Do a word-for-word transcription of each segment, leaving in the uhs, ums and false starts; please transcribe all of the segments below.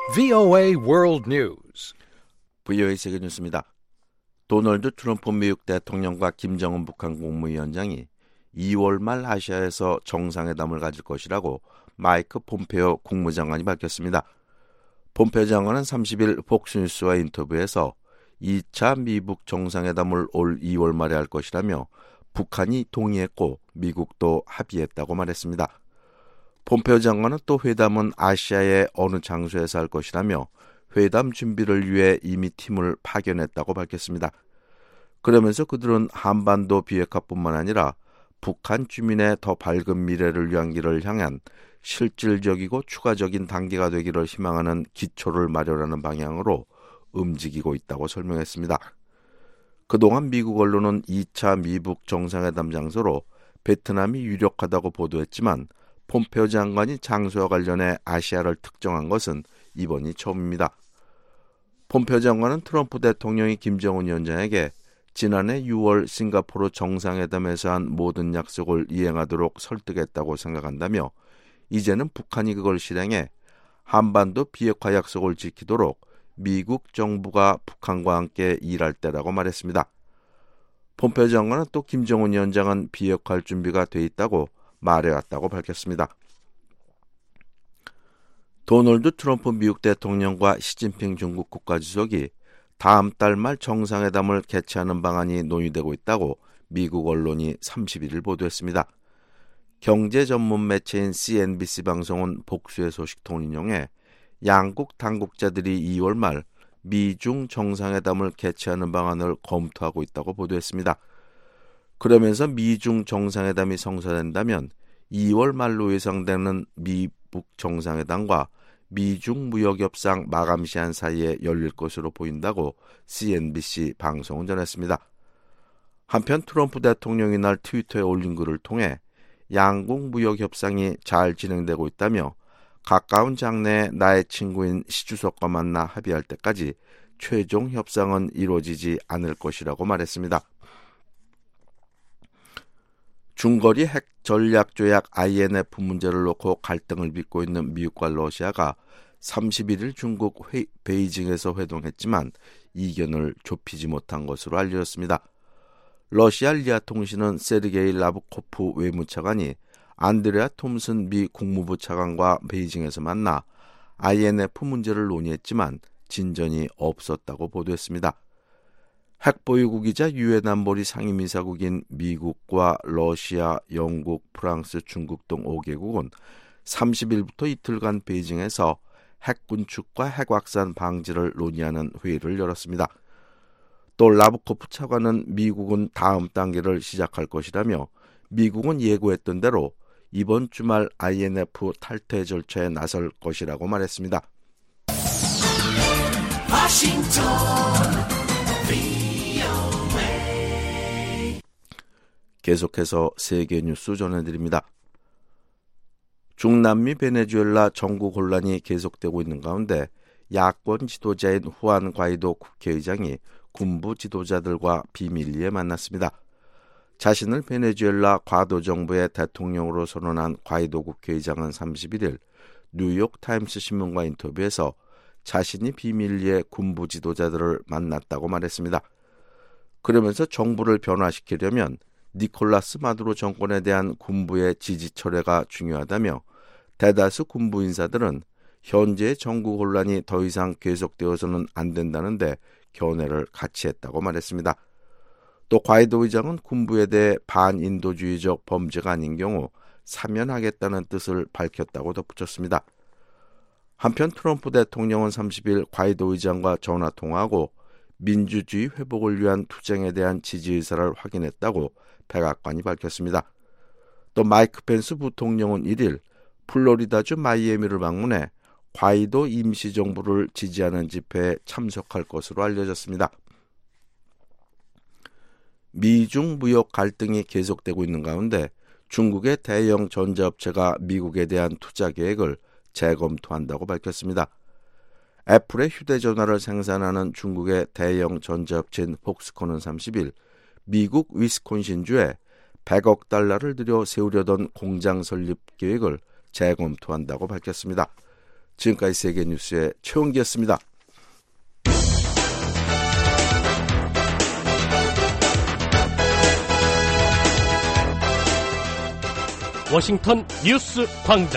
브이오에이 World News. 브이오에이 세계 뉴스입니다. 도널드 트럼프 미국 대통령과 김정은 북한 국무위원장이 이월 말 아시아에서 정상회담을 가질 것이라고 마이크 폼페오 국무장관이 밝혔습니다. 폼페오 장관은 삼십일 폭스뉴스와 인터뷰에서 이 차 미북 정상회담을 올 이월 말에 할 것이라며 북한이 동의했고 미국도 합의했다고 말했습니다. 폼페오 장관은 또 회담은 아시아의 어느 장소에서 할 것이라며 회담 준비를 위해 이미 팀을 파견했다고 밝혔습니다. 그러면서 그들은 한반도 비핵화뿐만 아니라 북한 주민의 더 밝은 미래를 위한 길을 향한 실질적이고 추가적인 단계가 되기를 희망하는 기초를 마련하는 방향으로 움직이고 있다고 설명했습니다. 그동안 미국 언론은 이 차 미북 정상회담 장소로 베트남이 유력하다고 보도했지만 폼페오 장관이 장소와 관련해 아시아를 특정한 것은 이번이 처음입니다. 폼페오 장관은 트럼프 대통령이 김정은 위원장에게 지난해 유월 싱가포르 정상회담에서 한 모든 약속을 이행하도록 설득했다고 생각한다며 이제는 북한이 그걸 실행해 한반도 비핵화 약속을 지키도록 미국 정부가 북한과 함께 일할 때라고 말했습니다. 폼페오 장관은 또 김정은 위원장은 비핵화할 준비가 돼 있다고 말해왔다고 밝혔습니다. 도널드 트럼프 미국 대통령과 시진핑 중국 국가주석이 다음 달 말 정상회담을 개최하는 방안이 논의되고 있다고 미국 언론이 삼십일 일 보도했습니다. 경제 전문 매체인 씨엔비씨 방송은 복수의 소식통을 인용해 양국 당국자들이 이월 말 미중 정상회담을 개최하는 방안을 검토하고 있다고 보도했습니다. 그러면서 미중 정상회담이 성사된다면 이월 말로 예상되는 미북 정상회담과 미중 무역협상 마감 시한 사이에 열릴 것으로 보인다고 씨엔비씨 방송은 전했습니다. 한편 트럼프 대통령이 날 트위터에 올린 글을 통해 양국 무역협상이 잘 진행되고 있다며 가까운 장래에 나의 친구인 시 주석과 만나 합의할 때까지 최종 협상은 이루어지지 않을 것이라고 말했습니다. 중거리 핵 전략 조약 아이엔에프 문제를 놓고 갈등을 빚고 있는 미국과 러시아가 삼십일 일 중국 회, 베이징에서 회동했지만 이견을 좁히지 못한 것으로 알려졌습니다. 러시아 리아 통신은 세르게이 라브코프 외무차관이 안드레아 톰슨 미 국무부 차관과 베이징에서 만나 아이엔에프 문제를 논의했지만 진전이 없었다고 보도했습니다. 핵보유국이자 유엔 안보리 상임이사국인 미국과 러시아, 영국, 프랑스, 중국 등 오 개국은 삼십 일부터 이틀간 베이징에서 핵 군축과 핵 확산 방지를 논의하는 회의를 열었습니다. 또 라브코프 차관은 미국은 다음 단계를 시작할 것이라며 미국은 예고했던 대로 이번 주말 아이엔에프 탈퇴 절차에 나설 것이라고 말했습니다. 워싱턴 계속해서 세계 뉴스 전해드립니다. 중남미 베네수엘라 정국 혼란이 계속되고 있는 가운데 야권 지도자인 후안 과이도 국회의장이 군부 지도자들과 비밀리에 만났습니다. 자신을 베네수엘라 과도정부의 대통령으로 선언한 과이도 국회의장은 삼십일 일 뉴욕 타임스 신문과 인터뷰에서 자신이 비밀리에 군부 지도자들을 만났다고 말했습니다. 그러면서 정부를 변화시키려면 니콜라스 마두로 정권에 대한 군부의 지지 철회가 중요하다며 대다수 군부 인사들은 현재의 정국 혼란이 더 이상 계속되어서는 안 된다는데 견해를 같이 했다고 말했습니다. 또 과이도 의장은 군부에 대해 반인도주의적 범죄가 아닌 경우 사면하겠다는 뜻을 밝혔다고 덧붙였습니다. 한편 트럼프 대통령은 삼십 일 과이도 의장과 전화통화하고 민주주의 회복을 위한 투쟁에 대한 지지 의사를 확인했다고 백악관이 밝혔습니다. 또 마이크 펜스 부통령은 일 일 플로리다주 마이애미를 방문해 과이도 임시정부를 지지하는 집회에 참석할 것으로 알려졌습니다. 미중 무역 갈등이 계속되고 있는 가운데 중국의 대형 전자업체가 미국에 대한 투자 계획을 재검토한다고 밝혔습니다. 애플의 휴대전화를 생산하는 중국의 대형 전자업체인 폭스콘은 삼십 일 미국 위스콘신주에 백억 달러를 들여 세우려던 공장 설립 계획을 재검토한다고 밝혔습니다. 지금까지 세계뉴스의 최홍기였습니다. 워싱턴 뉴스 광장.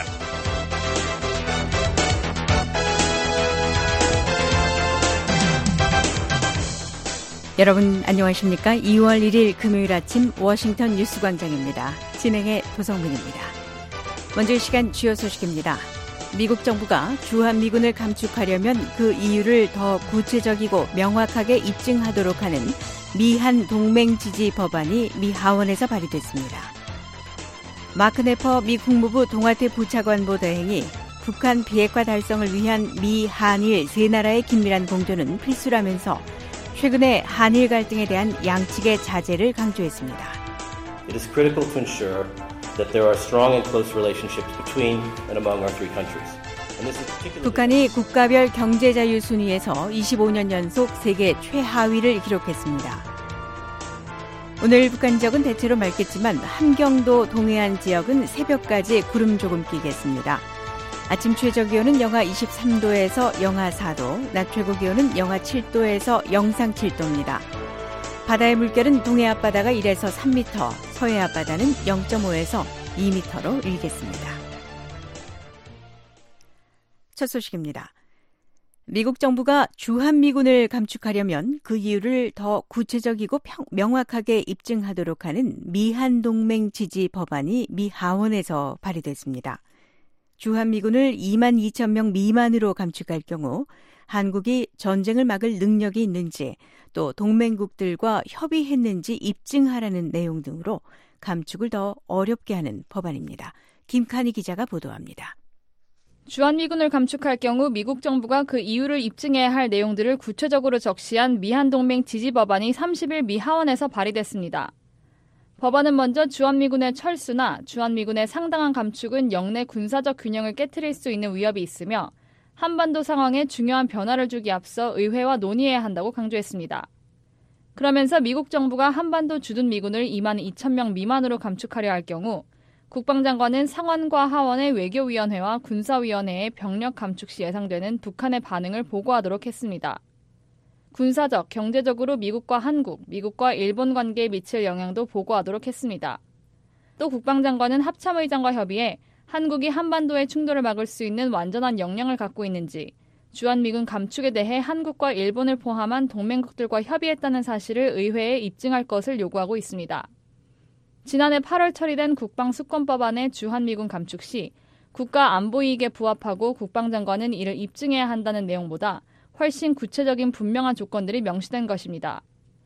여러분 안녕하십니까? 이월 일일 금요일 아침 워싱턴 뉴스 광장입니다. 진행의 도성민입니다. 먼저 이 시간 주요 소식입니다. 미국 정부가 주한미군을 감축하려면 그 이유를 더 구체적이고 명확하게 입증하도록 하는 미한 동맹 지지 법안이 미 하원에서 발의됐습니다. 마크 네퍼 미 국무부 동아태 부차관보 대행이 북한 비핵화 달성을 위한 미, 한일 세 나라의 긴밀한 공조는 필수라면서 최근의 한일 갈등에 대한 양측의 자제를 강조했습니다. It is critical to ensure that there are strong and close relationships between and among our three countries. And this is particularly... 북한이 국가별 경제자유 순위에서 이십오 년 연속 세계 최하위를 기록했습니다. 오늘 북한 지역은 대체로 맑겠지만 함경도 동해안 지역은 새벽까지 구름 조금 끼겠습니다. 아침 최저 기온은 영하 이십삼 도에서 영하 사 도, 낮 최고 기온은 영하 칠 도에서 영상 칠 도입니다. 바다의 물결은 동해 앞바다가 일에서 삼 미터, 서해 앞바다는 영 점 오에서 이 미터로 일겠습니다. 첫 소식입니다. 미국 정부가 주한미군을 감축하려면 그 이유를 더 구체적이고 평, 명확하게 입증하도록 하는 미한동맹 지지 법안이 미 하원에서 발의됐습니다. 주한미군을 이만 이천 명 미만으로 감축할 경우 한국이 전쟁을 막을 능력이 있는지 또 동맹국들과 협의했는지 입증하라는 내용 등으로 감축을 더 어렵게 하는 법안입니다. 김칸희 기자가 보도합니다. 주한미군을 감축할 경우 미국 정부가 그 이유를 입증해야 할 내용들을 구체적으로 적시한 미한동맹 지지 법안이 삼십 일 미 하원에서 발의됐습니다. 법안은 먼저 주한미군의 철수나 주한미군의 상당한 감축은 영내 군사적 균형을 깨트릴 수 있는 위협이 있으며 한반도 상황에 중요한 변화를 주기 앞서 의회와 논의해야 한다고 강조했습니다. 그러면서 미국 정부가 한반도 주둔 미군을 이만 이천 명 미만으로 감축하려 할 경우 국방장관은 상원과 하원의 외교위원회와 군사위원회의 병력 감축 시 예상되는 북한의 반응을 보고하도록 했습니다. 군사적, 경제적으로 미국과 한국, 미국과 일본 관계에 미칠 영향도 보고하도록 했습니다. 또 국방장관은 합참의장과 협의해 한국이 한반도의 충돌을 막을 수 있는 완전한 역량을 갖고 있는지, 주한미군 감축에 대해 한국과 일본을 포함한 동맹국들과 협의했다는 사실을 의회에 입증할 것을 요구하고 있습니다. 지난해 팔월 처리된 국방수권법안의 주한미군 감축 시 국가 안보 이익에 부합하고 국방장관은 이를 입증해야 한다는 내용보다 훨씬 구체적인 분명한 조건들이 명시된 것입니다.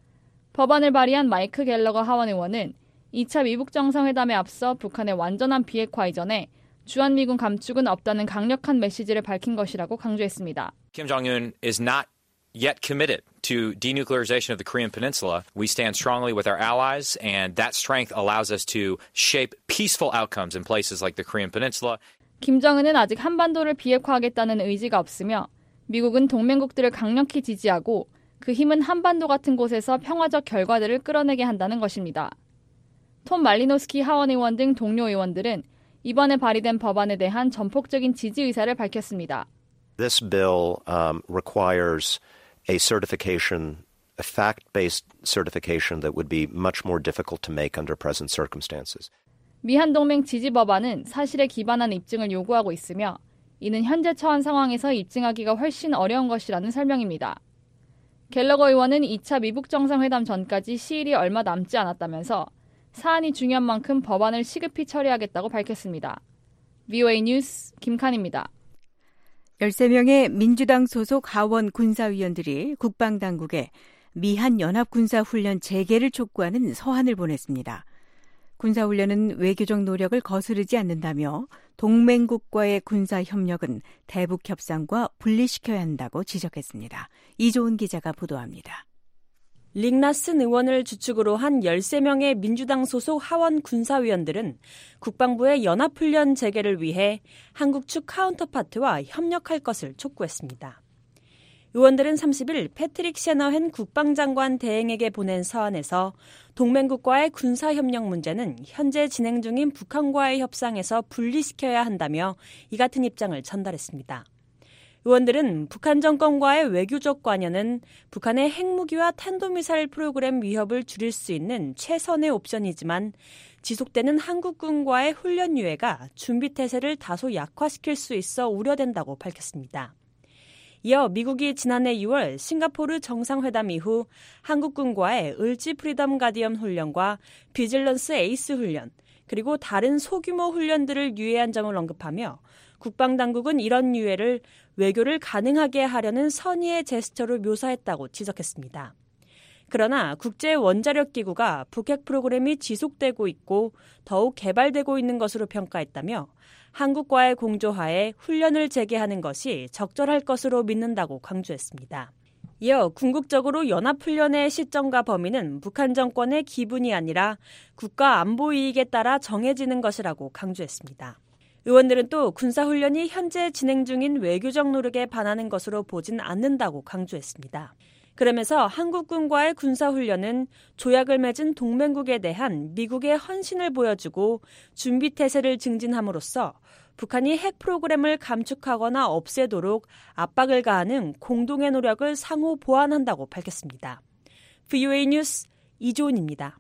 법안을 발의한 마이크 갤러거 하원 의원은 이 차 미북 정상회담에 앞서 북한의 완전한 비핵화 이전에 주한미군 감축은 없다는 강력한 메시지를 밝힌 것이라고 강조했습니다. Kim Jong-un is not yet committed to denuclearization of the Korean Peninsula. We stand strongly with our allies, and that strength allows us to shape peaceful outcomes in places like the Korean Peninsula. 김정은은 아직 한반도를 비핵화하겠다는 의지가 없으며 미국은 동맹국들을 강력히 지지하고 그 힘은 한반도 같은 곳에서 평화적 결과들을 끌어내게 한다는 것입니다. 톰 말리노스키 하원 의원 등 동료 의원들은 이번에 발의된 법안에 대한 전폭적인 지지 의사를 밝혔습니다. This bill um, requires a certification, a fact-based certification that would be much more difficult to make under present circumstances. 미한동맹 지지 법안은 사실에 기반한 입증을 요구하고 있으며 이는 현재 처한 상황에서 입증하기가 훨씬 어려운 것이라는 설명입니다. 갤러거 의원은 이 차 미북 정상회담 전까지 시일이 얼마 남지 않았다면서 사안이 중요한 만큼 법안을 시급히 처리하겠다고 밝혔습니다. 브이오에이 뉴스 김칸입니다. 열세 명의 민주당 소속 하원 군사위원들이 국방당국에 미한 연합군사훈련 재개를 촉구하는 서한을 보냈습니다. 군사훈련은 외교적 노력을 거스르지 않는다며 동맹국과의 군사협력은 대북협상과 분리시켜야 한다고 지적했습니다. 이조은 기자가 보도합니다. 릭나슨 의원을 주축으로 한 열세 명의 민주당 소속 하원 군사위원들은 국방부의 연합훈련 재개를 위해 한국 측 카운터파트와 협력할 것을 촉구했습니다. 의원들은 삼십 일 패트릭 셰너헨 국방장관 대행에게 보낸 서한에서 동맹국과의 군사협력 문제는 현재 진행 중인 북한과의 협상에서 분리시켜야 한다며 이 같은 입장을 전달했습니다. 의원들은 북한 정권과의 외교적 관여는 북한의 핵무기와 탄도미사일 프로그램 위협을 줄일 수 있는 최선의 옵션이지만 지속되는 한국군과의 훈련 유예가 준비태세를 다소 약화시킬 수 있어 우려된다고 밝혔습니다. 이어 미국이 지난해 유월 싱가포르 정상회담 이후 한국군과의 을지 프리덤 가디언 훈련과 비질런스 에이스 훈련, 그리고 다른 소규모 훈련들을 유예한 점을 언급하며 국방당국은 이런 유예를 외교를 가능하게 하려는 선의의 제스처로 묘사했다고 지적했습니다. 그러나 국제원자력기구가 북핵 프로그램이 지속되고 있고 더욱 개발되고 있는 것으로 평가했다며 한국과의 공조하에 훈련을 재개하는 것이 적절할 것으로 믿는다고 강조했습니다. 이어 궁극적으로 연합훈련의 시점과 범위는 북한 정권의 기분이 아니라 국가 안보 이익에 따라 정해지는 것이라고 강조했습니다. 의원들은 또 군사훈련이 현재 진행 중인 외교적 노력에 반하는 것으로 보진 않는다고 강조했습니다. 그러면서 한국군과의 군사훈련은 조약을 맺은 동맹국에 대한 미국의 헌신을 보여주고 준비태세를 증진함으로써 북한이 핵 프로그램을 감축하거나 없애도록 압박을 가하는 공동의 노력을 상호 보완한다고 밝혔습니다. 브이오에이 뉴스 이조은입니다.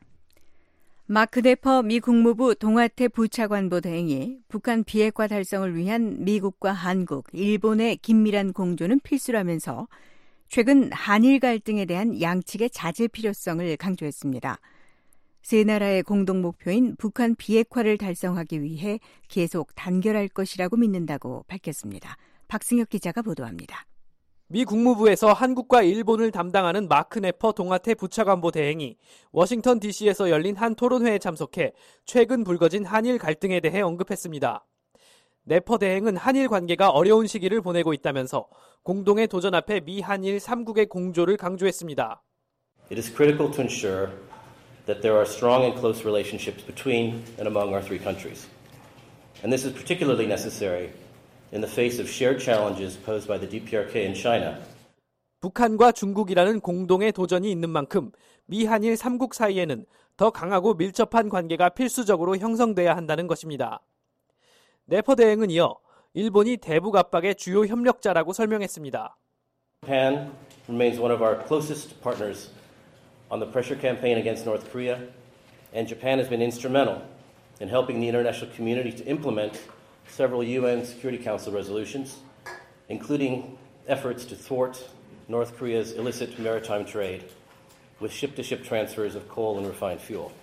마크 네퍼 미 국무부 동아태 부차관보 대행이 북한 비핵화 달성을 위한 미국과 한국, 일본의 긴밀한 공조는 필수라면서 최근 한일 갈등에 대한 양측의 자제 필요성을 강조했습니다. 세 나라의 공동 목표인 북한 비핵화를 달성하기 위해 계속 단결할 것이라고 믿는다고 밝혔습니다. 박승혁 기자가 보도합니다. 미 국무부에서 한국과 일본을 담당하는 마크 네퍼 동아태 부차관보 대행이 워싱턴 디씨에서 열린 한 토론회에 참석해 최근 불거진 한일 갈등에 대해 언급했습니다. 네퍼 대행은 한일 관계가 어려운 시기를 보내고 있다면서 공동의 도전 앞에 미 한일 삼국의 공조를 강조했습니다. It is critical to ensure that there are strong and close relationships between and among our three countries. And this is particularly necessary in the face of shared challenges posed by the 디피아르케이 in China. 북한과 중국이라는 공동의 도전이 있는 만큼 미 한일 삼국 사이에는 더 강하고 밀접한 관계가 필수적으로 형성돼야 한다는 것입니다. 네퍼 대행은 이어 일본이 대북 압박의 주요 협력자라고 설명했습니다. Japan remains one of our closest partners on the pressure campaign against North Korea, and Japan has been instrumental in helping the international community to implement several U N Security Council resolutions, including efforts to thwart North Korea's illicit maritime trade with ship-to-ship transfers of coal and refined fuel.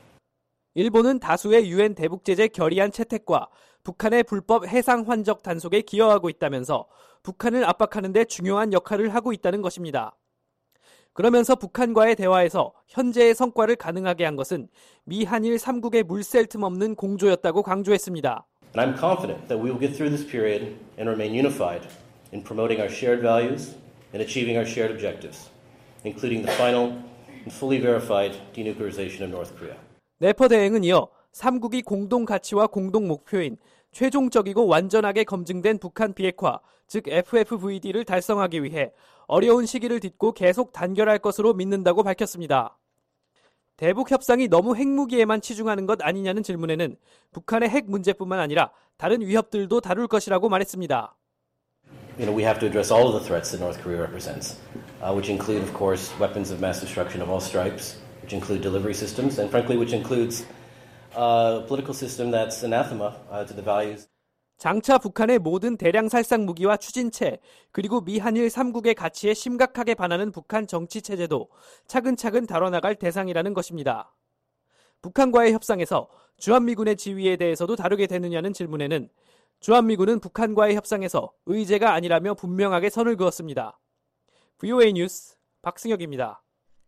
일본은 다수의 유엔 대북 제재 결의안 채택과 북한의 불법 해상 환적 단속에 기여하고 있다면서 북한을 압박하는 데 중요한 역할을 하고 있다는 것입니다. 그러면서 북한과의 대화에서 현재의 성과를 가능하게 한 것은 미 한일 삼국의 물샐 틈 없는 공조였다고 강조했습니다. And I'm confident that we will get through this period and remain unified in promoting our shared values and achieving our shared objectives, including the final and fully verified denuclearization of North Korea. 네퍼 대행은 이어 삼국이 공동 가치와 공동 목표인 최종적이고 완전하게 검증된 북한 비핵화, 즉 에프에프브이디를 달성하기 위해 어려운 시기를 딛고 계속 단결할 것으로 믿는다고 밝혔습니다. 대북 협상이 너무 핵무기에만 치중하는 것 아니냐는 질문에는 북한의 핵 문제뿐만 아니라 다른 위협들도 다룰 것이라고 말했습니다. You know, we have to address all of the threats that North Korea represents, uh, which include, of course, weapons of mass destruction of all stripes, which include delivery systems, and frankly, which includes a political system that's anathema uh, to the values. 장차 북한의 모든 대량 살상 무기와 추진체, 그리고 미 한일 삼국의 가치에 심각하게 반하는 북한 정치 체제도 차근차근 다뤄나갈 대상이라는 것입니다. 북한과의 협상에서 주한미군의 지위에 대해서도 다루게 되느냐는 질문에는 주한미군은 북한과의 협상에서 의제가 아니라며 분명하게 선을 그었습니다. 브이오에이 뉴스 박승혁입니다.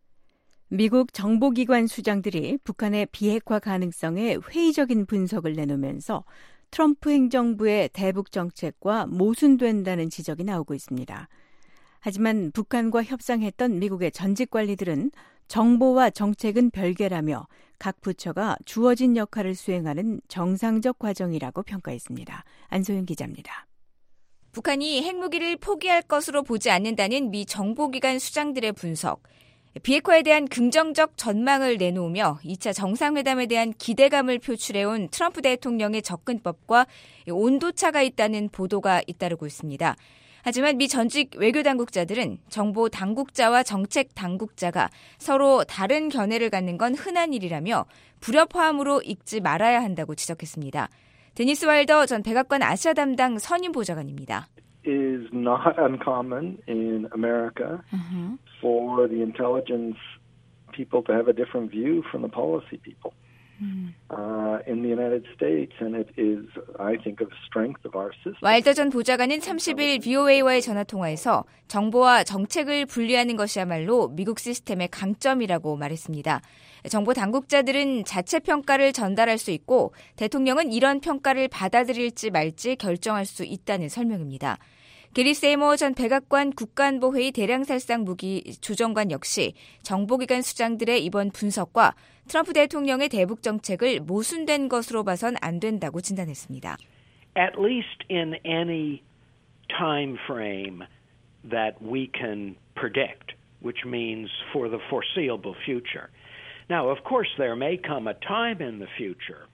미국 정보기관 수장들이 북한의 비핵화 가능성에 회의적인 분석을 내놓으면서 트럼프 행정부의 대북 정책과 모순된다는 지적이 나오고 있습니다. 하지만 북한과 협상했던 미국의 전직 관리들은 정보와 정책은 별개라며 각 부처가 주어진 역할을 수행하는 정상적 과정이라고 평가했습니다. 안소영 기자입니다. 북한이 핵무기를 포기할 것으로 보지 않는다는 미 정보기관 수장들의 분석. 비핵화에 대한 긍정적 전망을 내놓으며 이 차 정상회담에 대한 기대감을 표출해온 트럼프 대통령의 접근법과 온도차가 있다는 보도가 잇따르고 있습니다. 하지만 미 전직 외교당국자들은 정보 당국자와 정책 당국자가 서로 다른 견해를 갖는 건 흔한 일이라며 불협화음으로 읽지 말아야 한다고 지적했습니다. 데니스 와일더 전 백악관 아시아 담당 선임 보좌관입니다. It is not uncommon in America uh-huh. for the intelligence people to have a different view from the policy people. Uh, in the United States, and it is, I think, of the strength of our system. 와일더 전 보좌관은 삼십 일 브이오에이와의 전화통화에서 정보와 정책을 분리하는 것이야말로 미국 시스템의 강점이라고 말했습니다. 정보 당국자들은 자체 평가를 전달할 수 있고 대통령은 이런 평가를 받아들일지 말지 결정할 수 있다는 설명입니다. 게리 세이머 전 백악관 국가안보회의 대량살상 무기 조정관 역시 정보기관 수장들의 이번 분석과 트럼프 대통령의 대북 정책을 모순된 것으로 봐선 안 된다고 진단했습니다. At least in any time frame that we can predict, which means for the foreseeable future. Now, of course, there may come a time in the future.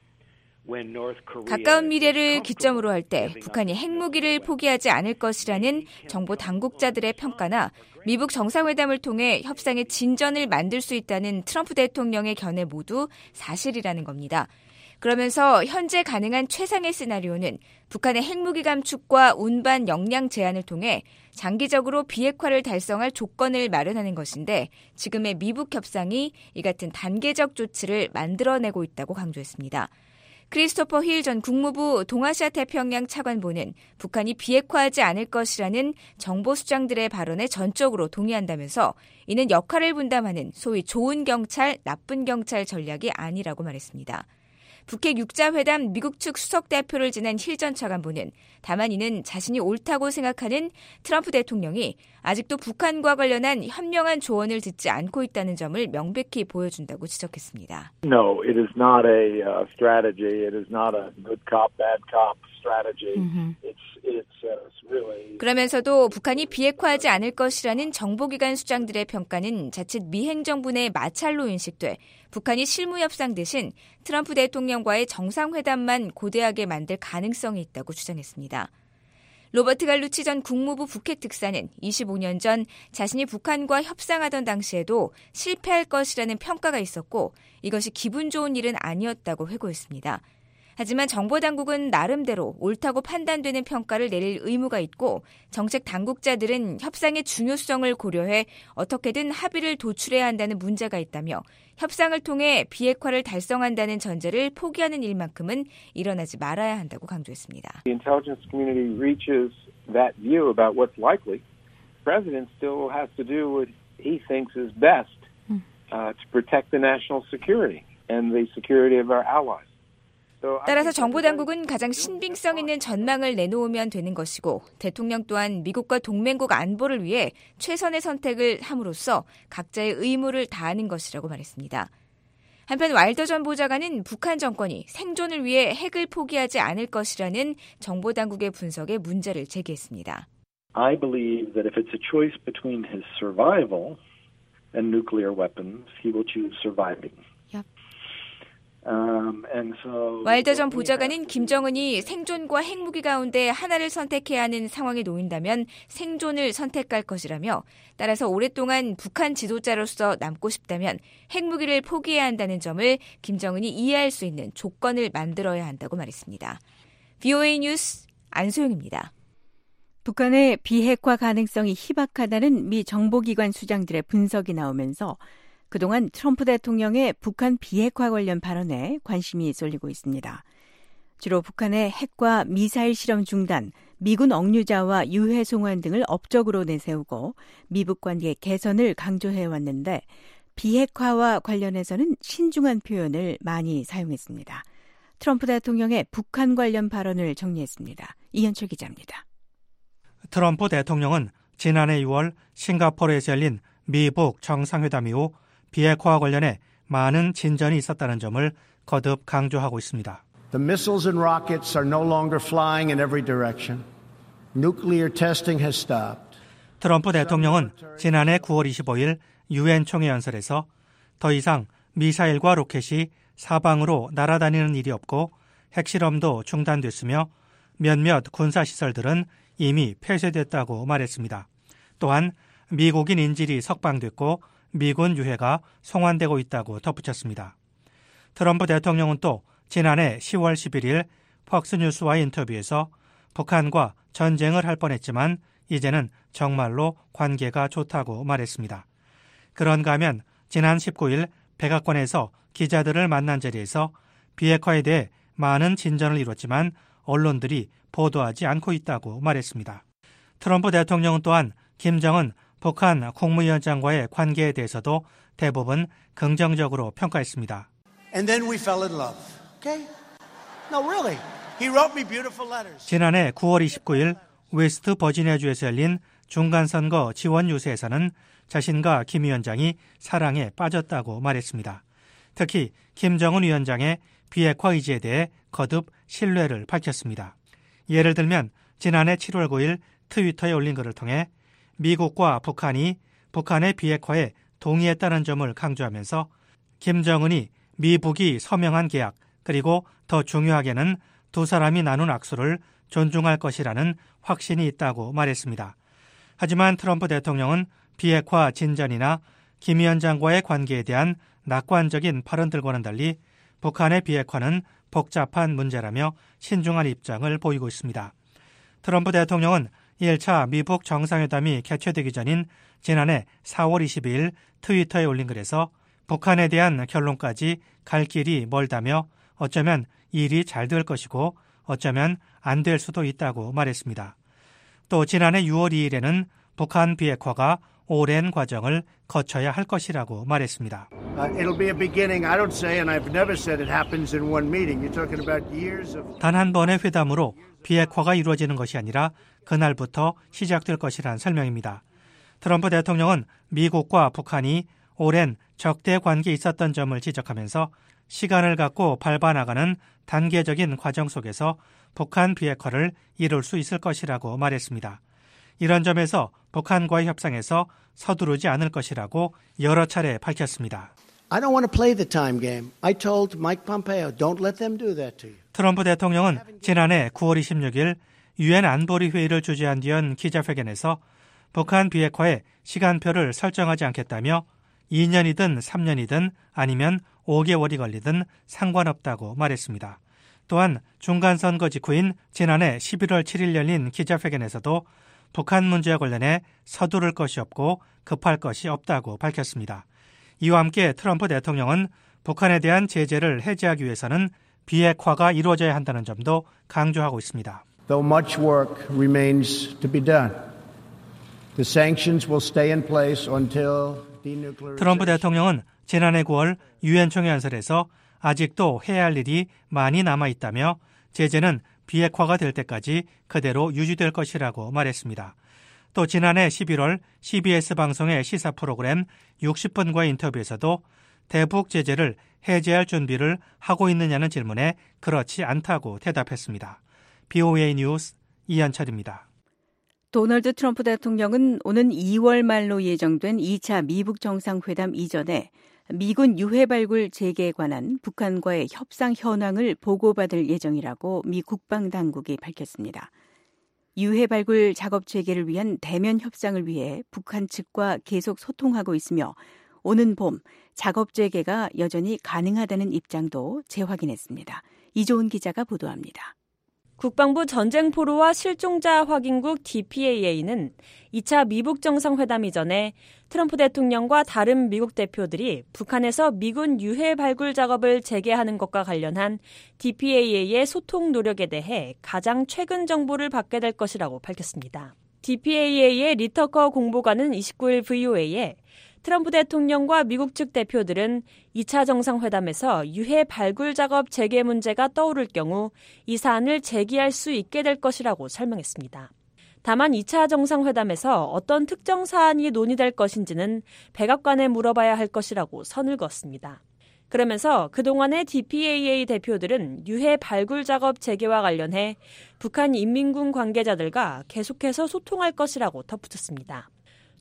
가까운 미래를 기점으로 할 때 북한이 핵무기를 포기하지 않을 것이라는 정보 당국자들의 평가나 미북 정상회담을 통해 협상의 진전을 만들 수 있다는 트럼프 대통령의 견해 모두 사실이라는 겁니다. 그러면서 현재 가능한 최상의 시나리오는 북한의 핵무기 감축과 운반 역량 제한을 통해 장기적으로 비핵화를 달성할 조건을 마련하는 것인데 지금의 미북 협상이 이 같은 단계적 조치를 만들어내고 있다고 강조했습니다. 크리스토퍼 힐 전 국무부 동아시아 태평양 차관보는 북한이 비핵화하지 않을 것이라는 정보 수장들의 발언에 전적으로 동의한다면서 이는 역할을 분담하는 소위 좋은 경찰, 나쁜 경찰 전략이 아니라고 말했습니다. 북핵 육자회담 미국 측 수석 대표를 지낸 힐 전 차관보는 다만 이는 자신이 옳다고 생각하는 트럼프 대통령이 아직도 북한과 관련한 현명한 조언을 듣지 않고 있다는 점을 명백히 보여준다고 지적했습니다. No, it is not a uh, strategy. It is not a good cop, bad cop strategy. Mm-hmm. It's, it's, uh, it's really... 그러면서도 북한이 비핵화하지 않을 것이라는 정보기관 수장들의 평가는 자칫 미 행정부 내 마찰로 인식돼 북한이 실무협상 대신 트럼프 대통령과의 정상회담만 고대하게 만들 가능성이 있다고 주장했습니다. 로버트 갈루치 전 국무부 북핵 특사는 이십오 년 전 자신이 북한과 협상하던 당시에도 실패할 것이라는 평가가 있었고 이것이 기분 좋은 일은 아니었다고 회고했습니다. 하지만 정보당국은 나름대로 옳다고 판단되는 평가를 내릴 의무가 있고 정책 당국자들은 협상의 중요성을 고려해 어떻게든 합의를 도출해야 한다는 문제가 있다며 협상을 통해 비핵화를 달성한다는 전제를 포기하는 일만큼은 일어나지 말아야 한다고 강조했습니다. The intelligence community reaches that view about what's likely. The president still has to do what he thinks is best uh, to protect the national security and the security of our allies. 따라서 정보당국은 가장 신빙성 있는 전망을 내놓으면 되는 것이고 대통령 또한 미국과 동맹국 안보를 위해 최선의 선택을 함으로써 각자의 의무를 다하는 것이라고 말했습니다. 한편 와일더 전 보좌관은 북한 정권이 생존을 위해 핵을 포기하지 않을 것이라는 정보당국의 분석에 문제를 제기했습니다. I believe that if it's a choice between his survival and nuclear weapons, he will choose surviving. Um, and so 와일더 전 보좌관은 김정은이 생존과 핵무기 가운데 하나를 선택해야 하는 상황에 놓인다면 생존을 선택할 것이라며 따라서 오랫동안 북한 지도자로서 남고 싶다면 핵무기를 포기해야 한다는 점을 김정은이 이해할 수 있는 조건을 만들어야 한다고 말했습니다. 브이오에이 뉴스 안소영입니다. 북한의 비핵화 가능성이 희박하다는 미 정보기관 수장들의 분석이 나오면서 그동안 트럼프 대통령의 북한 비핵화 관련 발언에 관심이 쏠리고 있습니다. 주로 북한의 핵과 미사일 실험 중단, 미군 억류자와 유해 송환 등을 업적으로 내세우고 미북 관계 개선을 강조해왔는데 비핵화와 관련해서는 신중한 표현을 많이 사용했습니다. 트럼프 대통령의 북한 관련 발언을 정리했습니다. 이현철 기자입니다. 트럼프 대통령은 지난해 유월 싱가포르에서 열린 미북 정상회담 이후 비핵화와 관련해 많은 진전이 있었다는 점을 거듭 강조하고 있습니다. The missiles and rockets are no longer flying in every direction. Nuclear testing has stopped. 트럼프 대통령은 지난해 구월 이십오일 유엔 총회 연설에서 더 이상 미사일과 로켓이 사방으로 날아다니는 일이 없고 핵실험도 중단됐으며 몇몇 군사시설들은 이미 폐쇄됐다고 말했습니다. 또한 미국인 인질이 석방됐고 미군 유해가 송환되고 있다고 덧붙였습니다. 트럼프 대통령은 또 지난해 시월 십일일 폭스뉴스와의 인터뷰에서 북한과 전쟁을 할 뻔했지만 이제는 정말로 관계가 좋다고 말했습니다. 그런가 하면 지난 십구일 백악관에서 기자들을 만난 자리에서 비핵화에 대해 많은 진전을 이뤘지만 언론들이 보도하지 않고 있다고 말했습니다. 트럼프 대통령은 또한 김정은 북한 국무위원장과의 관계에 대해서도 대부분 긍정적으로 평가했습니다. And then we fell in love. Okay? No, really. He wrote me beautiful letters. 지난해 구월 이십구일 웨스트 버지니아주에서 열린 중간선거 지원 유세에서는 자신과 김 위원장이 사랑에 빠졌다고 말했습니다. 특히 김정은 위원장의 비핵화 의지에 대해 거듭 신뢰를 밝혔습니다. 예를 들면 지난해 칠월 구일 트위터에 올린 글을 통해 미국과 북한이 북한의 비핵화에 동의했다는 점을 강조하면서 김정은이 미북이 서명한 계약 그리고 더 중요하게는 두 사람이 나눈 악수를 존중할 것이라는 확신이 있다고 말했습니다. 하지만 트럼프 대통령은 비핵화 진전이나 김 위원장과의 관계에 대한 낙관적인 발언들과는 달리 북한의 비핵화는 복잡한 문제라며 신중한 입장을 보이고 있습니다. 트럼프 대통령은 일 차 미북 정상회담이 개최되기 전인 지난해 사월 이십이일 트위터에 올린 글에서 북한에 대한 결론까지 갈 길이 멀다며 어쩌면 일이 잘 될 것이고 어쩌면 안 될 수도 있다고 말했습니다. 또 지난해 유월 이일에는 북한 비핵화가 오랜 과정을 거쳐야 할 것이라고 말했습니다. 단 한 번의 회담으로 비핵화가 이루어지는 것이 아니라 그날부터 시작될 것이란 설명입니다. 트럼프 대통령은 미국과 북한이 오랜 적대 관계에 있었던 점을 지적하면서 시간을 갖고 밟아나가는 단계적인 과정 속에서 북한 비핵화를 이룰 수 있을 것이라고 말했습니다. 이런 점에서 북한과의 협상에서 서두르지 않을 것이라고 여러 차례 밝혔습니다. I don't want to play the time game. I told Mike Pompeo, don't let them do that to you. 트럼프 대통령은 지난해 구월 이십육일 유엔 안보리 회의를 주재한 뒤엔 기자회견에서 북한 비핵화에 시간표를 설정하지 않겠다며 이 년이든 삼 년이든 아니면 오 개월이 걸리든 상관없다고 말했습니다. 또한 중간선거 직후인 지난해 십일월 칠일 열린 기자회견에서도 북한 문제와 관련해 서두를 것이 없고 급할 것이 없다고 밝혔습니다. 이와 함께 트럼프 대통령은 북한에 대한 제재를 해제하기 위해서는 비핵화가 이루어져야 한다는 점도 강조하고 있습니다. Though much work remains to be done, the sanctions will stay in place until denuclearization. 트럼프 대통령은 지난해 구월 유엔 총회 연설에서 아직도 해야 할 일이 많이 남아있다며 제재는 비핵화가 될 때까지 그대로 유지될 것이라고 말했습니다. 또 지난해 십일월 씨비에스 방송의 시사 프로그램 육십 분과의 인터뷰에서도 대북 제재를 해제할 준비를 하고 있느냐는 질문에 그렇지 않다고 대답했습니다. 비오에이 뉴스 이현철입니다. 도널드 트럼프 대통령은 오는 이월 말로 예정된 이 차 미북 정상회담 이전에 미군 유해 발굴 재개에 관한 북한과의 협상 현황을 보고받을 예정이라고 미 국방당국이 밝혔습니다. 유해 발굴 작업 재개를 위한 대면 협상을 위해 북한 측과 계속 소통하고 있으며 오는 봄 작업 재개가 여전히 가능하다는 입장도 재확인했습니다. 이조은 기자가 보도합니다. 국방부 전쟁포로와 실종자 확인국 디피에이에이는 이 차 미북 정상회담 이전에 트럼프 대통령과 다른 미국 대표들이 북한에서 미군 유해 발굴 작업을 재개하는 것과 관련한 디피에이에이의 소통 노력에 대해 가장 최근 정보를 받게 될 것이라고 밝혔습니다. 디피에이에이의 리터커 공보관은 이십구일 브이오에이에 트럼프 대통령과 미국 측 대표들은 이 차 정상회담에서 유해 발굴 작업 재개 문제가 떠오를 경우 이 사안을 제기할 수 있게 될 것이라고 설명했습니다. 다만 이 차 정상회담에서 어떤 특정 사안이 논의될 것인지는 백악관에 물어봐야 할 것이라고 선을 그었습니다. 그러면서 그동안의 디피에이에이 대표들은 유해 발굴 작업 재개와 관련해 북한 인민군 관계자들과 계속해서 소통할 것이라고 덧붙였습니다.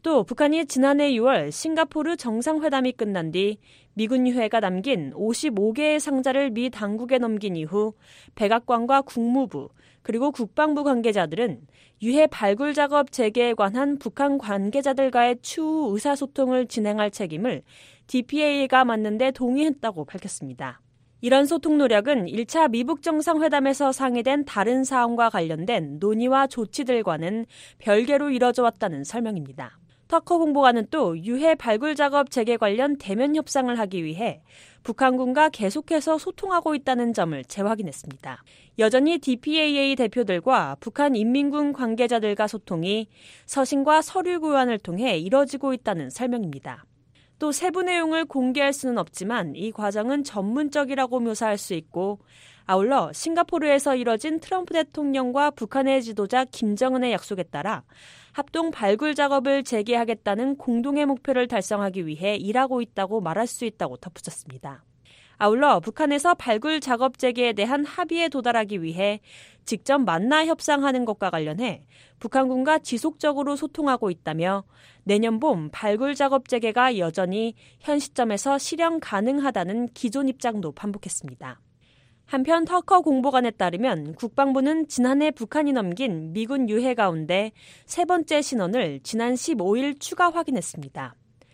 또 북한이 지난해 유월 싱가포르 정상회담이 끝난 뒤 미군 유해가 남긴 오십오 개의 상자를 미 당국에 넘긴 이후 백악관과 국무부 그리고 국방부 관계자들은 유해 발굴 작업 재개에 관한 북한 관계자들과의 추후 의사소통을 진행할 책임을 디피에이가 맡는 데 동의했다고 밝혔습니다. 이런 소통 노력은 일 차 미북 정상회담에서 상의된 다른 사안과 관련된 논의와 조치들과는 별개로 이뤄져 왔다는 설명입니다. 터커 공보관은 또 유해 발굴 작업 재개 관련 대면 협상을 하기 위해 북한군과 계속해서 소통하고 있다는 점을 재확인했습니다. 여전히 디피에이에이 대표들과 북한 인민군 관계자들과 소통이 서신과 서류 교환을 통해 이뤄지고 있다는 설명입니다. 또 세부 내용을 공개할 수는 없지만 이 과정은 전문적이라고 묘사할 수 있고 아울러 싱가포르에서 이뤄진 트럼프 대통령과 북한의 지도자 김정은의 약속에 따라 합동 발굴 작업을 재개하겠다는 공동의 목표를 달성하기 위해 일하고 있다고 말할 수 있다고 덧붙였습니다. 아울러 북한에서 발굴 작업 재개에 대한 합의에 도달하기 위해 직접 만나 협상하는 것과 관련해 북한군과 지속적으로 소통하고 있다며 내년 봄 발굴 작업 재개가 여전히 현 시점에서 실현 가능하다는 기존 입장도 반복했습니다. 한편 터커 공보관에 따르면 국방부는 지난해 북한이 넘긴 미군 유해 가운데 세 번째 신원을 지난 십오 일 추가 확인했습니다.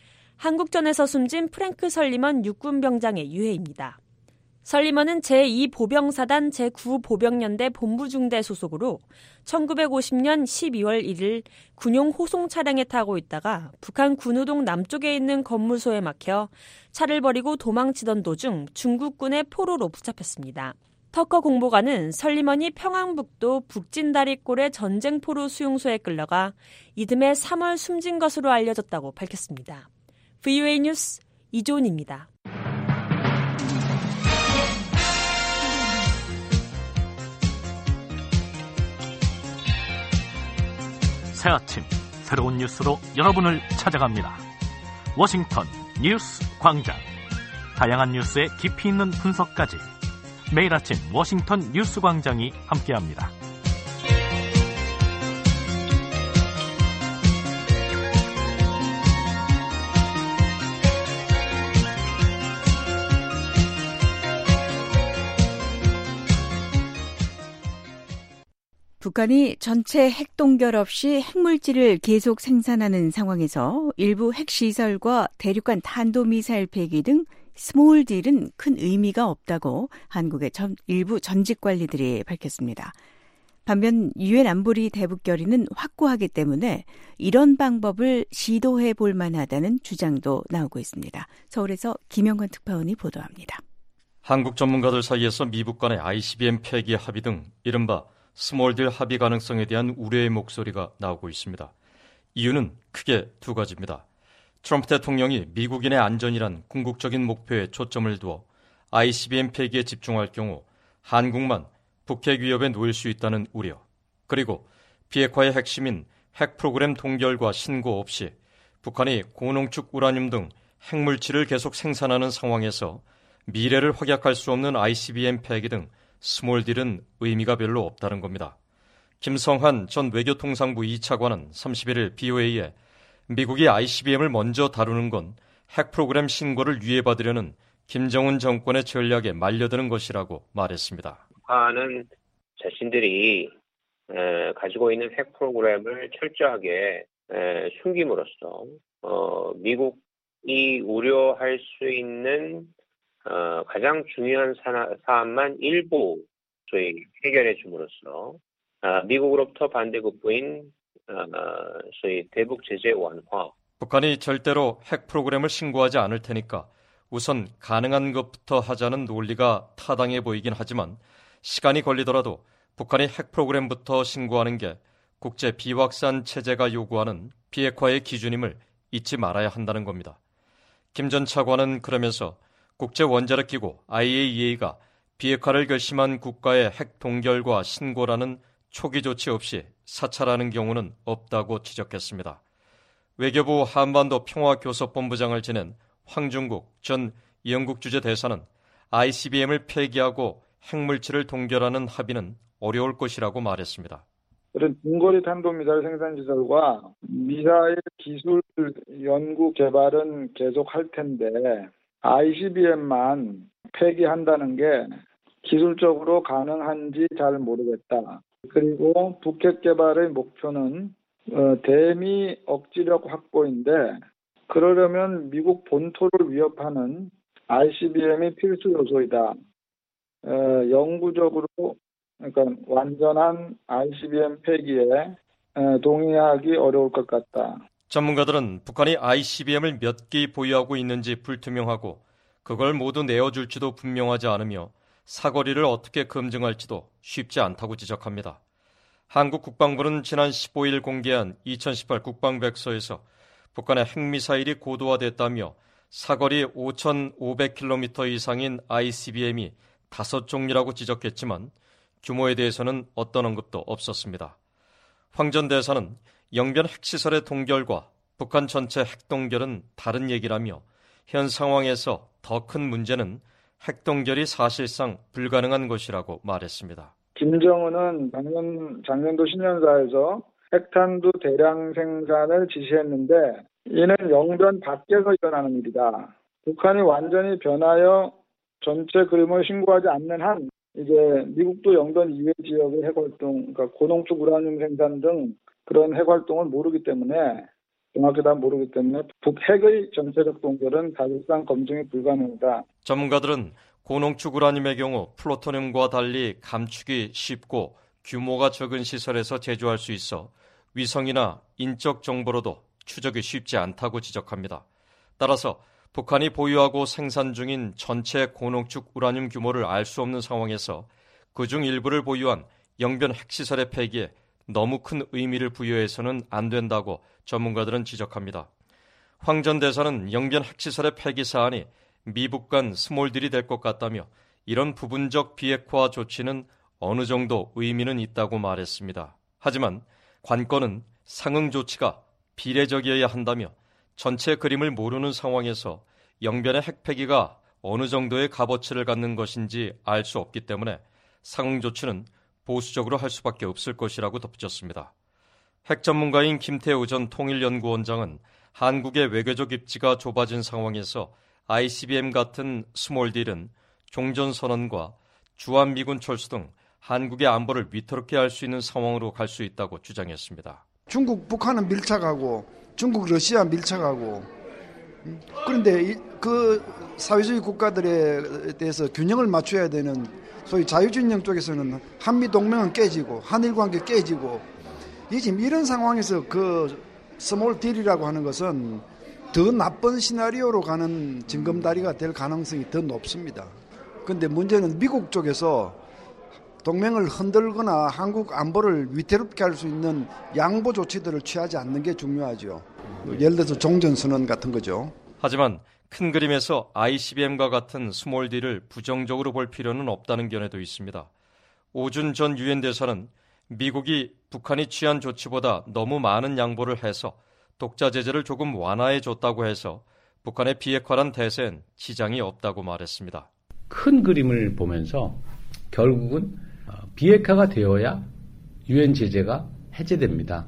한국전에서 숨진 프랭크 설리먼 육군병장의 유해입니다. 설리먼은 제이 보병사단 제구 보병연대 본부중대 소속으로 천구백오십 년 십이월 일일 군용 호송 차량에 타고 있다가 북한 군우동 남쪽에 있는 건물소에 막혀 차를 버리고 도망치던 도중 중국군의 포로로 붙잡혔습니다. 터커 공보관은 설리먼이 평안북도 북진다리골의 전쟁포로 수용소에 끌려가 이듬해 삼월 숨진 것으로 알려졌다고 밝혔습니다. 브이오에이 뉴스 이조은입니다. 새 아침 새로운 뉴스로 여러분을 찾아갑니다. 워싱턴 뉴스 광장. 다양한 뉴스의 깊이 있는 분석까지 매일 아침 워싱턴 뉴스 광장이 함께합니다. 북한이 전체 핵동결 없이 핵물질을 계속 생산하는 상황에서 일부 핵시설과 대륙간 탄도미사일 폐기 등 스몰 딜은 큰 의미가 없다고 한국의 전, 일부 전직 관리들이 밝혔습니다. 반면 유엔 안보리 대북결의는 확고하기 때문에 이런 방법을 시도해 볼 만하다는 주장도 나오고 있습니다. 서울에서 김영건 특파원이 보도합니다. 한국 전문가들 사이에서 미북 간의 아이씨비엠 폐기 합의 등 이른바 스몰딜 합의 가능성에 대한 우려의 목소리가 나오고 있습니다. 이유는 크게 두 가지입니다. 트럼프 대통령이 미국인의 안전이란 궁극적인 목표에 초점을 두어 아이씨비엠 폐기에 집중할 경우 한국만 북핵 위협에 놓일 수 있다는 우려, 그리고 비핵화의 핵심인 핵 프로그램 동결과 신고 없이 북한이 고농축 우라늄 등 핵물질을 계속 생산하는 상황에서 미래를 확약할 수 없는 아이씨비엠 폐기 등 스몰딜은 의미가 별로 없다는 겁니다. 김성한 전 외교통상부 이 차관은 삼십일일 브이오에이에 미국이 아이씨비엠을 먼저 다루는 건 핵 프로그램 신고를 유예받으려는 김정은 정권의 전략에 말려드는 것이라고 말했습니다. 북한은 자신들이 에, 가지고 있는 핵 프로그램을 철저하게 에, 숨김으로써 어, 미국이 우려할 수 있는 어, 가장 중요한 사, 사안만 일부 소위 해결해 줌으로써 어, 미국으로부터 반대급부인 어, 소위 대북 제재 완화. 북한이 절대로 핵 프로그램을 신고하지 않을 테니까 우선 가능한 것부터 하자는 논리가 타당해 보이긴 하지만 시간이 걸리더라도 북한이 핵 프로그램부터 신고하는 게 국제 비확산 체제가 요구하는 비핵화의 기준임을 잊지 말아야 한다는 겁니다. 김 전 차관은 그러면서 국제원자력기구 아이에이이에이가 비핵화를 결심한 국가의 핵 동결과 신고라는 초기 조치 없이 사찰하는 경우는 없다고 지적했습니다. 외교부 한반도 평화교섭본부장을 지낸 황중국 전 영국 주재 대사는 아이씨비엠을 폐기하고 핵물질을 동결하는 합의는 어려울 것이라고 말했습니다. 그런 중거리 탄도미사일 생산 시설과 미사일 기술 연구 개발은 계속할 텐데 아이씨비엠만 폐기한다는 게 기술적으로 가능한지 잘 모르겠다. 그리고 북핵 개발의 목표는 어, 대미 억지력 확보인데 그러려면 미국 본토를 위협하는 아이씨비엠이 필수 요소이다. 어, 영구적으로 그러니까 완전한 아이씨비엠 폐기에 어, 동의하기 어려울 것 같다. 전문가들은 북한이 아이씨비엠을 몇 개 보유하고 있는지 불투명하고 그걸 모두 내어줄지도 분명하지 않으며 사거리를 어떻게 검증할지도 쉽지 않다고 지적합니다. 한국 국방부는 지난 십오일 공개한 이천십팔 국방백서에서 북한의 핵미사일이 고도화됐다며 사거리 오천오백 킬로미터 이상인 아이씨비엠이 다섯 종류라고 지적했지만 규모에 대해서는 어떤 언급도 없었습니다. 황 전 대사는 영변 핵시설의 동결과 북한 전체 핵동결은 다른 얘기라며 현 상황에서 더 큰 문제는 핵동결이 사실상 불가능한 것이라고 말했습니다. 김정은은 작년, 작년도 신년사에서 핵탄두 대량 생산을 지시했는데 이는 영변 밖에서 일어나는 일이다. 북한이 완전히 변하여 전체 그림을 신고하지 않는 한 이제 미국도 영변 이외 지역의 핵활동, 그러니까 고농축 우라늄 생산 등 그런 핵활동을 모르기 때문에 정확히 다 모르기 때문에 북핵의 전체적 동결은 사실상 검증이 불가능하다. 전문가들은 고농축 우라늄의 경우 플루토늄과 달리 감축이 쉽고 규모가 적은 시설에서 제조할 수 있어 위성이나 인적 정보로도 추적이 쉽지 않다고 지적합니다. 따라서 북한이 보유하고 생산 중인 전체 고농축 우라늄 규모를 알 수 없는 상황에서 그중 일부를 보유한 영변 핵시설의 폐기에 너무 큰 의미를 부여해서는 안 된다고 전문가들은 지적합니다. 황 전 대사는 영변 핵시설의 폐기 사안이 미북 간 스몰딜이 될 것 같다며 이런 부분적 비핵화 조치는 어느 정도 의미는 있다고 말했습니다. 하지만 관건은 상응 조치가 비례적이어야 한다며 전체 그림을 모르는 상황에서 영변의 핵폐기가 어느 정도의 값어치를 갖는 것인지 알 수 없기 때문에 상응 조치는 보수적으로 할 수밖에 없을 것이라고 덧붙였습니다. 핵 전문가인 김태우 전 통일연구원장은 한국의 외교적 입지가 좁아진 상황에서 아이씨비엠 같은 스몰딜은 종전선언과 주한미군 철수 등 한국의 안보를 위태롭게 할 수 있는 상황으로 갈 수 있다고 주장했습니다. 중국, 북한은 밀착하고 중국, 러시아 밀착하고 그런데 그 사회주의 국가들에 대해서 균형을 맞춰야 되는 소위 자유진영 쪽에서는 한미동맹은 깨지고 한일관계 깨지고 지금 이런 상황에서 그 스몰 딜이라고 하는 것은 더 나쁜 시나리오로 가는 징검다리가 될 가능성이 더 높습니다. 그런데 문제는 미국 쪽에서 동맹을 흔들거나 한국 안보를 위태롭게 할 수 있는 양보 조치들을 취하지 않는 게 중요하죠. 예를 들어서 종전선언 같은 거죠. 하지만 큰 그림에서 아이씨비엠과 같은 스몰딜을 부정적으로 볼 필요는 없다는 견해도 있습니다. 오준 전 유엔 대사는 미국이 북한이 취한 조치보다 너무 많은 양보를 해서 독자 제재를 조금 완화해줬다고 해서 북한의 비핵화란 대세엔 지장이 없다고 말했습니다. 큰 그림을 보면서 결국은 비핵화가 되어야 유엔 제재가 해제됩니다.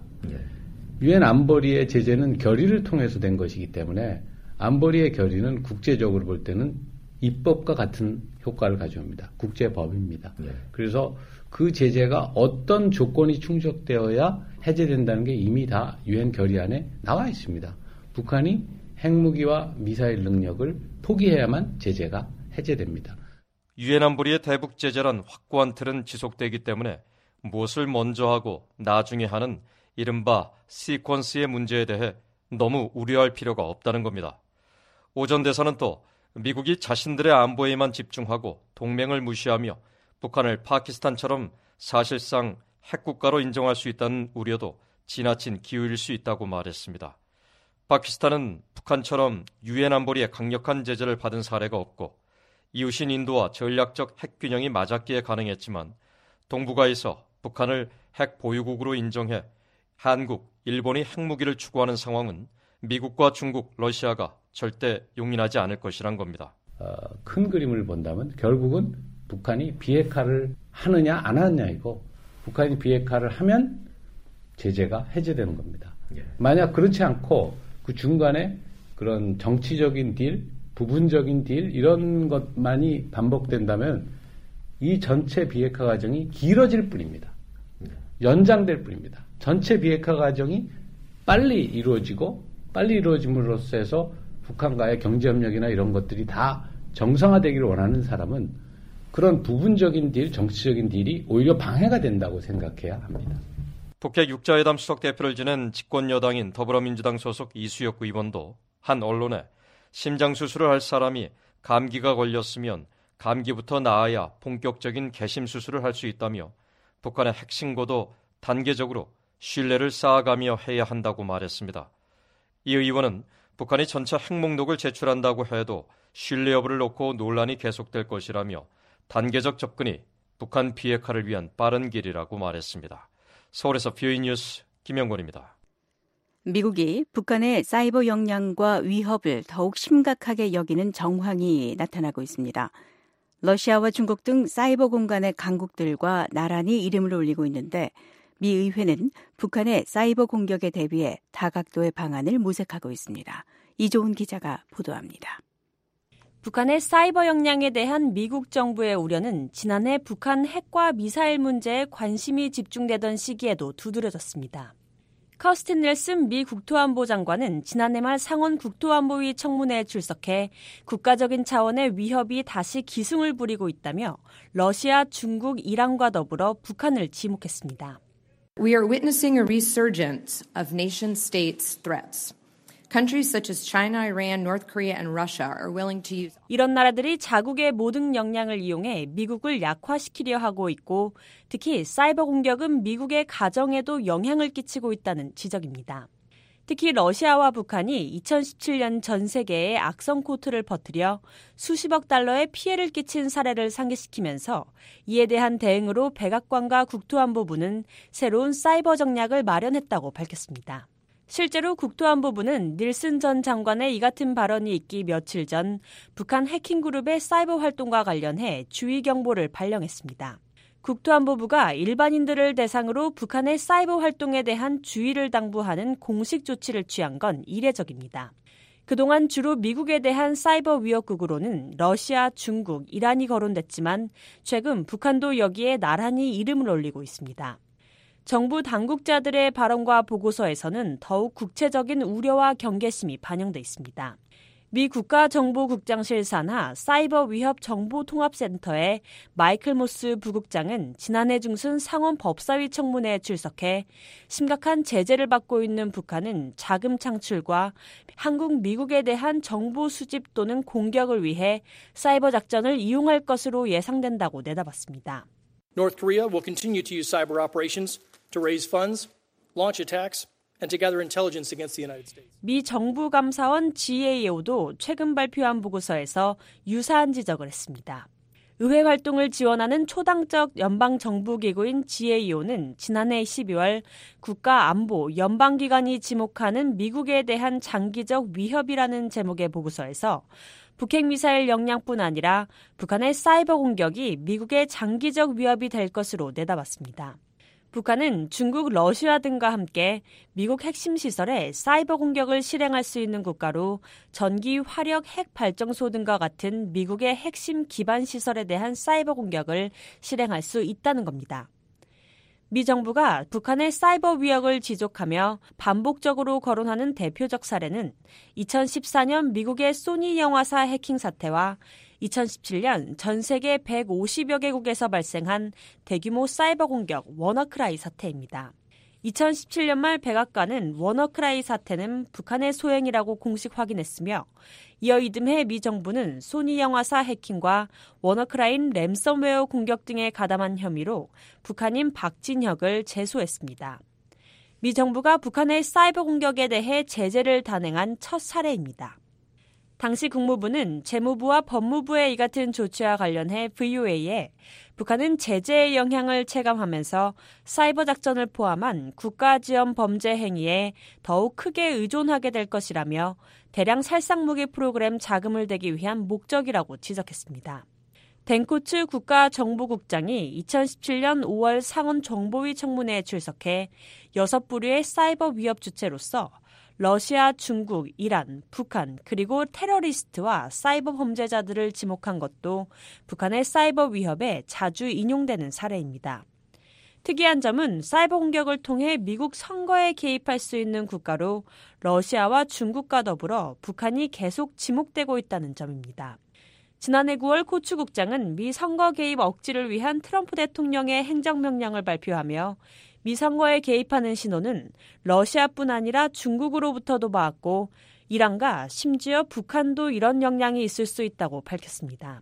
유엔 안보리의 제재는 결의를 통해서 된 것이기 때문에 안보리의 결의는 국제적으로 볼 때는 입법과 같은 효과를 가져옵니다. 국제법입니다. 네. 그래서 그 제재가 어떤 조건이 충족되어야 해제된다는 게 이미 다 유엔 결의 안에 나와 있습니다. 북한이 핵무기와 미사일 능력을 포기해야만 제재가 해제됩니다. 유엔 안보리의 대북 제재란 확고한 틀은 지속되기 때문에 무엇을 먼저 하고 나중에 하는 이른바 시퀀스의 문제에 대해 너무 우려할 필요가 없다는 겁니다. 오 전 대사는 또 미국이 자신들의 안보에만 집중하고 동맹을 무시하며 북한을 파키스탄처럼 사실상 핵국가로 인정할 수 있다는 우려도 지나친 기우일 수 있다고 말했습니다. 파키스탄은 북한처럼 유엔 안보리의 강력한 제재를 받은 사례가 없고 이웃인 인도와 전략적 핵균형이 맞았기에 가능했지만 동북아에서 북한을 핵 보유국으로 인정해 한국, 일본이 핵무기를 추구하는 상황은 미국과 중국, 러시아가 절대 용인하지 않을 것이란 겁니다. 어, 큰 그림을 본다면 결국은 북한이 비핵화를 하느냐 안 하느냐이고 북한이 비핵화를 하면 제재가 해제되는 겁니다. 예. 만약 그렇지 않고 그 중간에 그런 정치적인 딜, 부분적인 딜 이런 것만이 반복된다면 이 전체 비핵화 과정이 길어질 뿐입니다. 예. 연장될 뿐입니다. 전체 비핵화 과정이 빨리 이루어지고 빨리 이루어짐으로써 해서 북한과의 경제협력이나 이런 것들이 다 정상화되기를 원하는 사람은 그런 부분적인 딜, 정치적인 딜이 오히려 방해가 된다고 생각해야 합니다. 북핵 육자회담 수석 대표를 지낸 집권 여당인 더불어민주당 소속 이수혁 의원도 한 언론에 심장 수술을 할 사람이 감기가 걸렸으면 감기부터 나아야 본격적인 개심 수술을 할 수 있다며 북한의 핵신고도 단계적으로 신뢰를 쌓아가며 해야 한다고 말했습니다. 이 의원은 북한이 전차 핵목록을 제출한다고 해도 신뢰 여부를 놓고 논란이 계속될 것이라며 단계적 접근이 북한 비핵화를 위한 빠른 길이라고 말했습니다. 서울에서 뷰이 뉴스 김영권입니다. 미국이 북한의 사이버 역량과 위협을 더욱 심각하게 여기는 정황이 나타나고 있습니다. 러시아와 중국 등 사이버 공간의 강국들과 나란히 이름을 올리고 있는데 미 의회는 북한의 사이버 공격에 대비해 다각도의 방안을 모색하고 있습니다. 이조은 기자가 보도합니다. 북한의 사이버 역량에 대한 미국 정부의 우려는 지난해 북한 핵과 미사일 문제에 관심이 집중되던 시기에도 두드러졌습니다. 커스틴 넬슨 미 국토안보 장관은 지난해 말 상원 국토안보위 청문회에 출석해 국가적인 차원의 위협이 다시 기승을 부리고 있다며 러시아, 중국, 이란과 더불어 북한을 지목했습니다. We are witnessing a resurgence of nation-states threats. Countries such as China, Iran, North Korea, and Russia are willing to use. 이런 나라들이 자국의 모든 역량을 이용해 미국을 약화시키려 하고 있고 특히 사이버 공격은 미국의 가정에도 영향을 끼치고 있다는 지적입니다. 특히 러시아와 북한이 이천십칠 년 전 세계에 악성 코트를 퍼뜨려 수십억 달러의 피해를 끼친 사례를 상기시키면서 이에 대한 대응으로 백악관과 국토안보부는 새로운 사이버 전략을 마련했다고 밝혔습니다. 실제로 국토안보부는 닐슨 전 장관의 이 같은 발언이 있기 며칠 전 북한 해킹그룹의 사이버 활동과 관련해 주의 경보를 발령했습니다. 국토안보부가 일반인들을 대상으로 북한의 사이버 활동에 대한 주의를 당부하는 공식 조치를 취한 건 이례적입니다. 그동안 주로 미국에 대한 사이버 위협국으로는 러시아, 중국, 이란이 거론됐지만 최근 북한도 여기에 나란히 이름을 올리고 있습니다. 정부 당국자들의 발언과 보고서에서는 더욱 구체적인 우려와 경계심이 반영돼 있습니다. 미 국가정보국장실 산하 사이버 위협 정보통합센터의 마이클 모스 부국장은 지난해 중순 상원 법사위 청문회에 출석해 심각한 제재를 받고 있는 북한은 자금 창출과 한국, 미국에 대한 정보 수집 또는 공격을 위해 사이버 작전을 이용할 것으로 예상된다고 내다봤습니다. North Korea will continue to use cyber operations to raise funds, launch attacks, and to gather intelligence against the United States. 미 정부감사원 지에이오도 최근 발표한 보고서에서 유사한 지적을 했습니다. 의회 활동을 지원하는 초당적 연방정부기구인 지에이오는 지난해 십이월 국가안보 연방기관이 지목하는 미국에 대한 장기적 위협이라는 제목의 보고서에서 북핵미사일 역량뿐 아니라 북한의 사이버 공격이 미국의 장기적 위협이 될 것으로 내다봤습니다. 북한은 중국, 러시아 등과 함께 미국 핵심 시설에 사이버 공격을 실행할 수 있는 국가로 전기, 화력, 핵 발전소 등과 같은 미국의 핵심 기반 시설에 대한 사이버 공격을 실행할 수 있다는 겁니다. 미 정부가 북한의 사이버 위협을 지적하며 반복적으로 거론하는 대표적 사례는 이천십사 년 미국의 소니 영화사 해킹 사태와 이천십칠 년 전 세계 백오십여 개국에서 발생한 대규모 사이버 공격 워너크라이 사태입니다. 이천십칠 년 말 백악관은 워너크라이 사태는 북한의 소행이라고 공식 확인했으며 이어 이듬해 미 정부는 소니 영화사 해킹과 워너크라인 램섬웨어 공격 등에 가담한 혐의로 북한인 박진혁을 제소했습니다. 미 정부가 북한의 사이버 공격에 대해 제재를 단행한 첫 사례입니다. 당시 국무부는 재무부와 법무부의 이 같은 조치와 관련해 브이오에이에 북한은 제재의 영향을 체감하면서 사이버 작전을 포함한 국가 지원 범죄 행위에 더욱 크게 의존하게 될 것이라며 대량 살상무기 프로그램 자금을 대기 위한 목적이라고 지적했습니다. 댕코츠 국가정보국장이 이천십칠 년 오월 상원 정보위 청문회에 출석해 여섯 부류의 사이버 위협 주체로서 러시아, 중국, 이란, 북한, 그리고 테러리스트와 사이버 범죄자들을 지목한 것도 북한의 사이버 위협에 자주 인용되는 사례입니다. 특이한 점은 사이버 공격을 통해 미국 선거에 개입할 수 있는 국가로 러시아와 중국과 더불어 북한이 계속 지목되고 있다는 점입니다. 지난해 구월 코츠 국장은 미 선거 개입 억지를 위한 트럼프 대통령의 행정명령을 발표하며 미 선거에 개입하는 신호는 러시아뿐 아니라 중국으로부터도 받았고 이란과 심지어 북한도 이런 역량이 있을 수 있다고 밝혔습니다.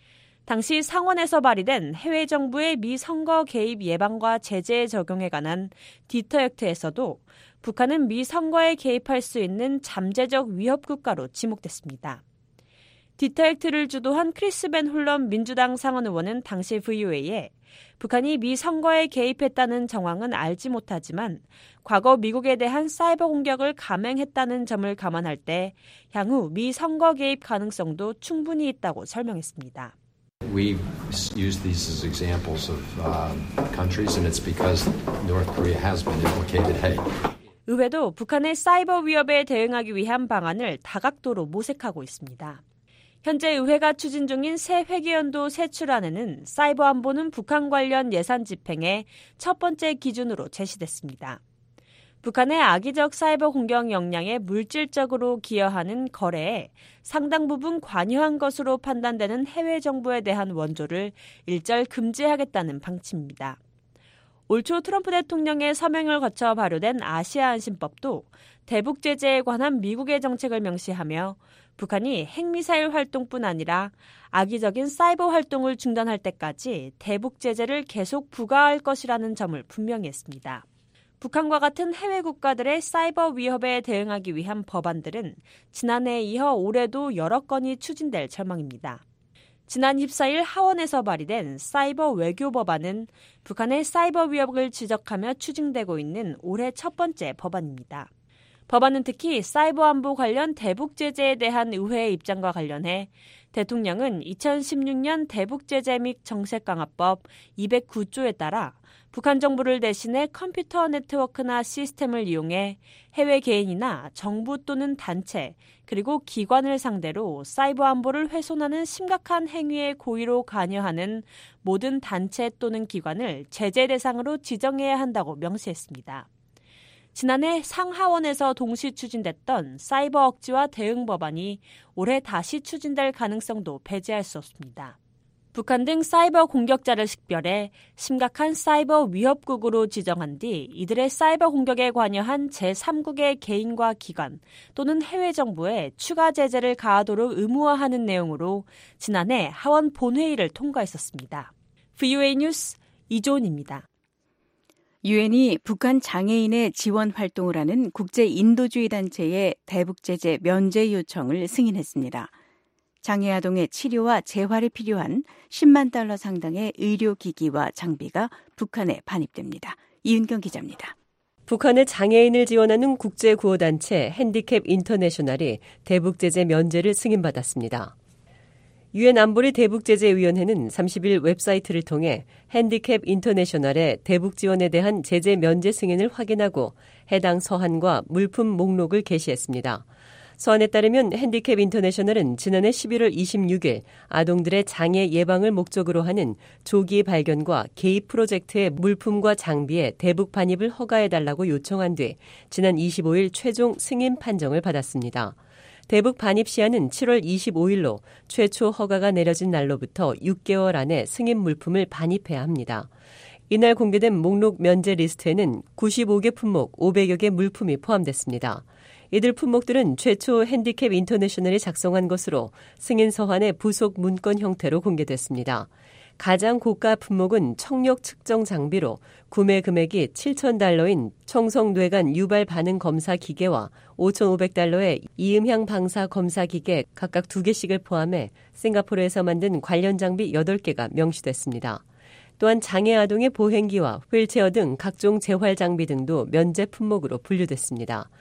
당시 상원에서 발의된 해외 정부의 미 선거 개입 예방과 제재 적용에 관한 디터 액트에서도 북한은 미 선거에 개입할 수 있는 잠재적 위협 국가로 지목됐습니다. 디터 액트를 주도한 크리스 벤 홀럼 민주당 상원 의원은 당시 브이오에이에 북한이 미 선거에 개입했다는 정황은 알지 못하지만 과거 미국에 대한 사이버 공격을 감행했다는 점을 감안할 때 향후 미 선거 개입 가능성도 충분히 있다고 설명했습니다. We use these as examples of uh, countries, and it's because North Korea has been implicated. Hey. 의회도 북한의 사이버 위협에 대응하기 위한 방안을 다각도로 모색하고 있습니다. 현재 의회가 추진 중인 새 회계연도 세출안에는 사이버 안보는 북한 관련 예산 집행의 첫 번째 기준으로 제시됐습니다. 북한의 악의적 사이버 공격 역량에 물질적으로 기여하는 거래에 상당 부분 관여한 것으로 판단되는 해외 정부에 대한 원조를 일절 금지하겠다는 방침입니다. 올 초 트럼프 대통령의 서명을 거쳐 발효된 아시아 안심법도 대북 제재에 관한 미국의 정책을 명시하며 북한이 핵미사일 활동뿐 아니라 악의적인 사이버 활동을 중단할 때까지 대북 제재를 계속 부과할 것이라는 점을 분명히 했습니다. 북한과 같은 해외 국가들의 사이버 위협에 대응하기 위한 법안들은 지난해에 이어 올해도 여러 건이 추진될 전망입니다. 지난 이십사 일 하원에서 발의된 사이버 외교 법안은 북한의 사이버 위협을 지적하며 추진되고 있는 올해 첫 번째 법안입니다. 법안은 특히 사이버 안보 관련 대북 제재에 대한 의회의 입장과 관련해 대통령은 이천십육 년 대북 제재 및 정책 강화법 이백구 조에 따라 북한 정부를 대신해 컴퓨터 네트워크나 시스템을 이용해 해외 개인이나 정부 또는 단체 그리고 기관을 상대로 사이버 안보를 훼손하는 심각한 행위에 고의로 관여하는 모든 단체 또는 기관을 제재 대상으로 지정해야 한다고 명시했습니다. 지난해 상하원에서 동시 추진됐던 사이버 억지와 대응 법안이 올해 다시 추진될 가능성도 배제할 수 없습니다. 북한 등 사이버 공격자를 식별해 심각한 사이버 위협국으로 지정한 뒤 이들의 사이버 공격에 관여한 제삼국의 개인과 기관 또는 해외 정부에 추가 제재를 가하도록 의무화하는 내용으로 지난해 하원 본회의를 통과했었습니다. 브이오에이 뉴스 이조은입니다. 유엔이 북한 장애인의 지원 활동을 하는 국제 인도주의 단체의 대북 제재 면제 요청을 승인했습니다. 장애 아동의 치료와 재활에 필요한 십만 달러 상당의 의료기기와 장비가 북한에 반입됩니다. 이은경 기자입니다. 북한의 장애인을 지원하는 국제구호단체 핸디캡 인터내셔널이 대북 제재 면제를 승인받았습니다. 유엔 안보리 대북제재위원회는 삼십 일 웹사이트를 통해 핸디캡 인터내셔널의 대북 지원에 대한 제재 면제 승인을 확인하고 해당 서한과 물품 목록을 게시했습니다. 서한에 따르면 핸디캡 인터내셔널은 지난해 십일월 이십육일 아동들의 장애 예방을 목적으로 하는 조기 발견과 개입 프로젝트의 물품과 장비의 대북 반입을 허가해달라고 요청한 뒤 지난 이십오일 최종 승인 판정을 받았습니다. 대북 반입 시한은 칠월 이십오일로 최초 허가가 내려진 날로부터 육 개월 안에 승인 물품을 반입해야 합니다. 이날 공개된 목록 면제 리스트에는 구십오 개 품목 오백여 개 물품이 포함됐습니다. 이들 품목들은 최초 핸디캡 인터내셔널이 작성한 것으로 승인 서한의 부속 문건 형태로 공개됐습니다. 가장 고가 품목은 청력 측정 장비로 구매 금액이 칠천 달러인 청성뇌관 유발 반응 검사 기계와 오천오백 달러의 이음향 방사 검사 기계 각각 두 개씩을 포함해 싱가포르에서 만든 관련 장비 여덟 개가 명시됐습니다. 또한 장애 아동의 보행기와 휠체어 등 각종 재활 장비 등도 면제 품목으로 분류됐습니다.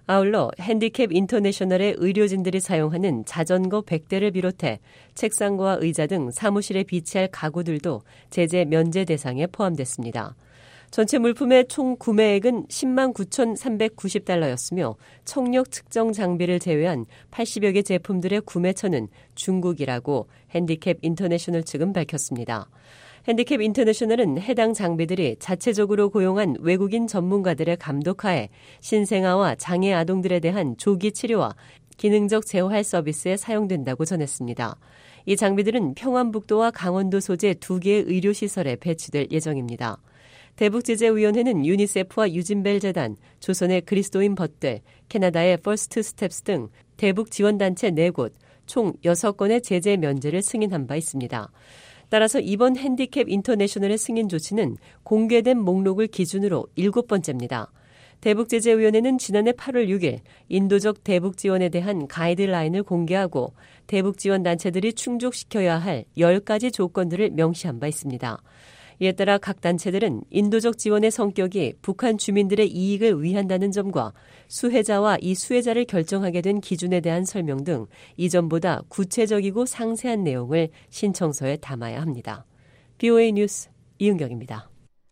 아울러 핸디캡 인터내셔널의 의료진들이 사용하는 자전거 백 대를 비롯해 책상과 의자 등 사무실에 비치할 가구들도 제재 면제 대상에 포함됐습니다. 전체 물품의 총 구매액은 십만 구천삼백구십 달러였으며 청력 측정 장비를 제외한 팔십여 개 제품들의 구매처는 중국이라고 핸디캡 인터내셔널 측은 밝혔습니다. 핸디캡 인터내셔널은 해당 장비들이 자체적으로 고용한 외국인 전문가들의 감독하에 신생아와 장애 아동들에 대한 조기 치료와 기능적 재활 서비스에 사용된다고 전했습니다. 이 장비들은 평안북도와 강원도 소재 두 개의 의료시설에 배치될 예정입니다. 대북제재위원회는 유니세프와 유진벨 재단, 조선의 그리스도인 벗들, 캐나다의 퍼스트 스텝스 등 대북 지원단체 네 곳, 총 여섯 건의 제재 면제를 승인한 바 있습니다. 따라서 이번 핸디캡 인터내셔널의 승인 조치는 공개된 목록을 기준으로 일곱 번째입니다. 대북제재위원회는 지난해 팔월 육일 인도적 대북 지원에 대한 가이드라인을 공개하고 대북 지원 단체들이 충족시켜야 할 열 가지 조건들을 명시한 바 있습니다. 이에 따라 각 단체들은 인도적 지원의 성격이 북한 주민들의 이익을 위한다는 점과 수혜자와 이 수혜자를 결정하게 된 기준에 대한 설명 등 이전보다 구체적이고 상세한 내용을 신청서에 담아야 합니다. 비오에이 뉴스 이은경입니다.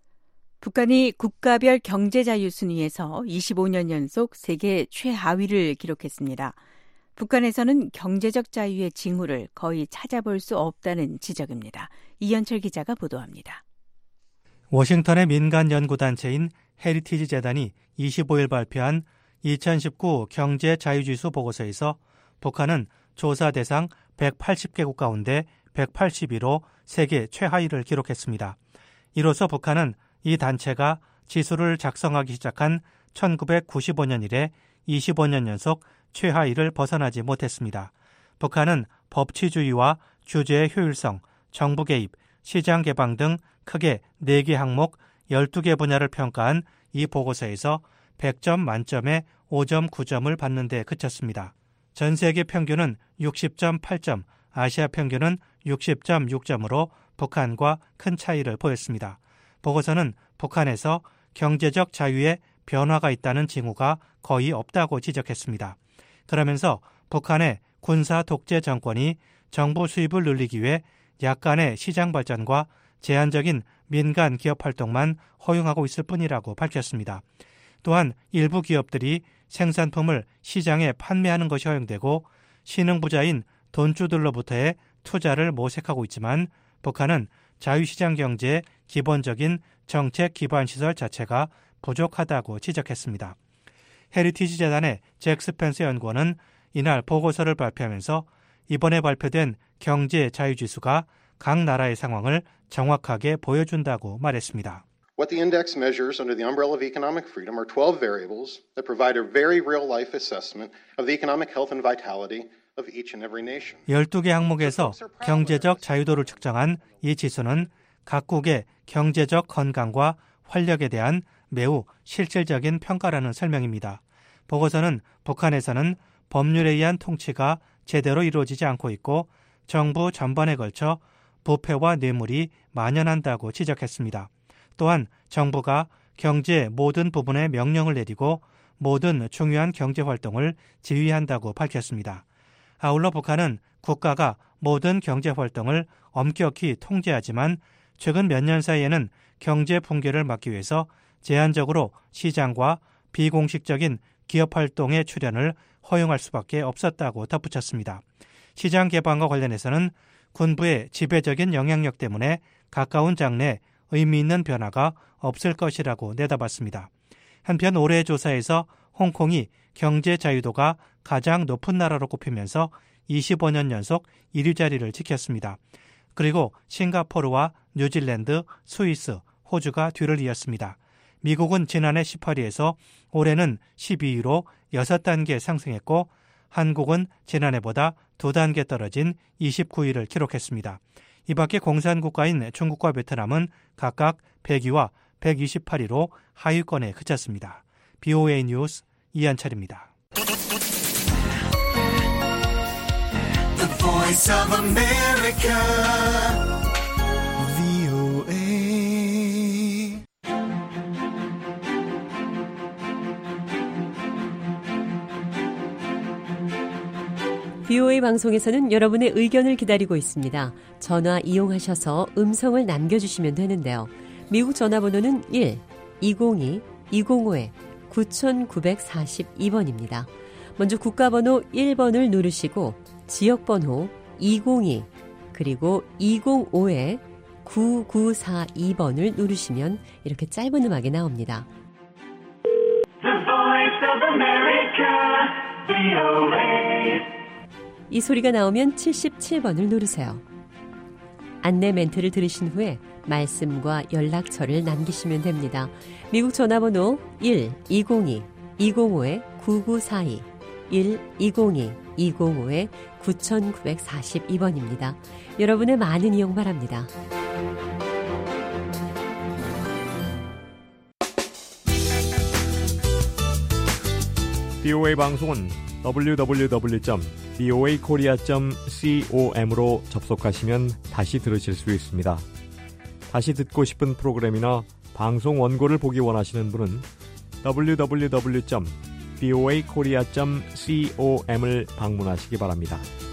북한이 국가별 경제자유 순위에서 이십오 년 연속 세계 최하위를 기록했습니다. 북한에서는 경제적 자유의 징후를 거의 찾아볼 수 없다는 지적입니다. 이현철 기자가 보도합니다. 워싱턴의 민간 연구단체인 헤리티지 재단이 이십오일 발표한 이천십구 경제자유지수 보고서에서 북한은 조사 대상 백팔십 개국 가운데 백팔십위로 세계 최하위를 기록했습니다. 이로써 북한은 이 단체가 지수를 작성하기 시작한 천구백구십오 년 이래 이십오 년 연속 최하위를 벗어나지 못했습니다. 북한은 법치주의와 규제의 효율성, 정부 개입, 시장 개방 등 크게 네 개 항목 열두 개 분야를 평가한 이 보고서에서 백 점 만점에 오 점 구 점을 받는 데 그쳤습니다. 전 세계 평균은 육십 점 팔 점, 아시아 평균은 육십 점 육 점으로 북한과 큰 차이를 보였습니다. 보고서는 북한에서 경제적 자유에 변화가 있다는 징후가 거의 없다고 지적했습니다. 그러면서 북한의 군사 독재 정권이 정부 수입을 늘리기 위해 약간의 시장 발전과 제한적인 민간 기업 활동만 허용하고 있을 뿐이라고 밝혔습니다. 또한 일부 기업들이 생산품을 시장에 판매하는 것이 허용되고 신흥부자인 돈주들로부터의 투자를 모색하고 있지만 북한은 자유시장 경제의 기본적인 정책 기반 시설 자체가 부족하다고 지적했습니다. 헤리티지 재단의 잭 스펜서 연구원은 이날 보고서를 발표하면서 이번에 발표된 경제 자유지수가 각 나라의 상황을 정확하게 보여준다고 말했습니다. What the index measures under the umbrella of economic freedom are twelve variables that provide a very real-life assessment of the economic health and vitality of each and every nation. 열두 개 항목에서 경제적 자유도를 측정한 이 지수는 각국의 경제적 건강과 활력에 대한 매우 실질적인 평가라는 설명입니다. 보고서는 북한에서는 법률에 의한 통치가 제대로 이루어지지 않고 있고 정부 전반에 걸쳐 부패와 뇌물이 만연한다고 지적했습니다. 또한 정부가 경제의 모든 부분에 명령을 내리고 모든 중요한 경제활동을 지휘한다고 밝혔습니다. 아울러 북한은 국가가 모든 경제활동을 엄격히 통제하지만 최근 몇 년 사이에는 경제 붕괴를 막기 위해서 제한적으로 시장과 비공식적인 기업활동의 출현을 허용할 수밖에 없었다고 덧붙였습니다. 시장 개방과 관련해서는 군부의 지배적인 영향력 때문에 가까운 장래에 의미 있는 변화가 없을 것이라고 내다봤습니다. 한편 올해의 조사에서 홍콩이 경제 자유도가 가장 높은 나라로 꼽히면서 이십오 년 연속 일 위 자리를 지켰습니다. 그리고 싱가포르와 뉴질랜드, 스위스, 호주가 뒤를 이었습니다. 미국은 지난해 십팔 위에서 올해는 십이 위로 여섯 단계 상승했고 한국은 지난해보다 두 단계 떨어진 이십구 위를 기록했습니다. 이 밖에 공산국가인 중국과 베트남은 각각 백 위와 백이십팔 위로 하위권에 그쳤습니다. 비오에이 뉴스 이한철입니다. The Voice of America, 비오에이. 비오에이 방송에서는 여러분의 의견을 기다리고 있습니다. 전화 이용하셔서 음성을 남겨주시면 되는데요. 미국 전화번호는 일 이공이 이공오 구구사이 번입니다. 먼저 국가번호 일 번을 누르시고 지역번호 이공이 그리고 이공오 구구사이 번을 누르시면 이렇게 짧은 음악이 나옵니다. The Voice of America, 비오에이. 이 소리가 나오면 칠십칠 번을 누르세요. 안내 멘트를 들으신 후에 말씀과 연락처를 남기시면 됩니다. 미국 전화번호 일 이공이 이공오 구구사이 일 이공이 이공오 구구사이 번입니다. 여러분의 많은 이용 바랍니다. 비오에이 방송은 더블유 더블유 더블유 점 비오에이 코리아 점 com으로 접속하시면 다시 들으실 수 있습니다. 다시 듣고 싶은 프로그램이나 방송 원고를 보기 원하시는 분은 더블유 더블유 더블유 점 비오에이 코리아 점 com을 방문하시기 바랍니다.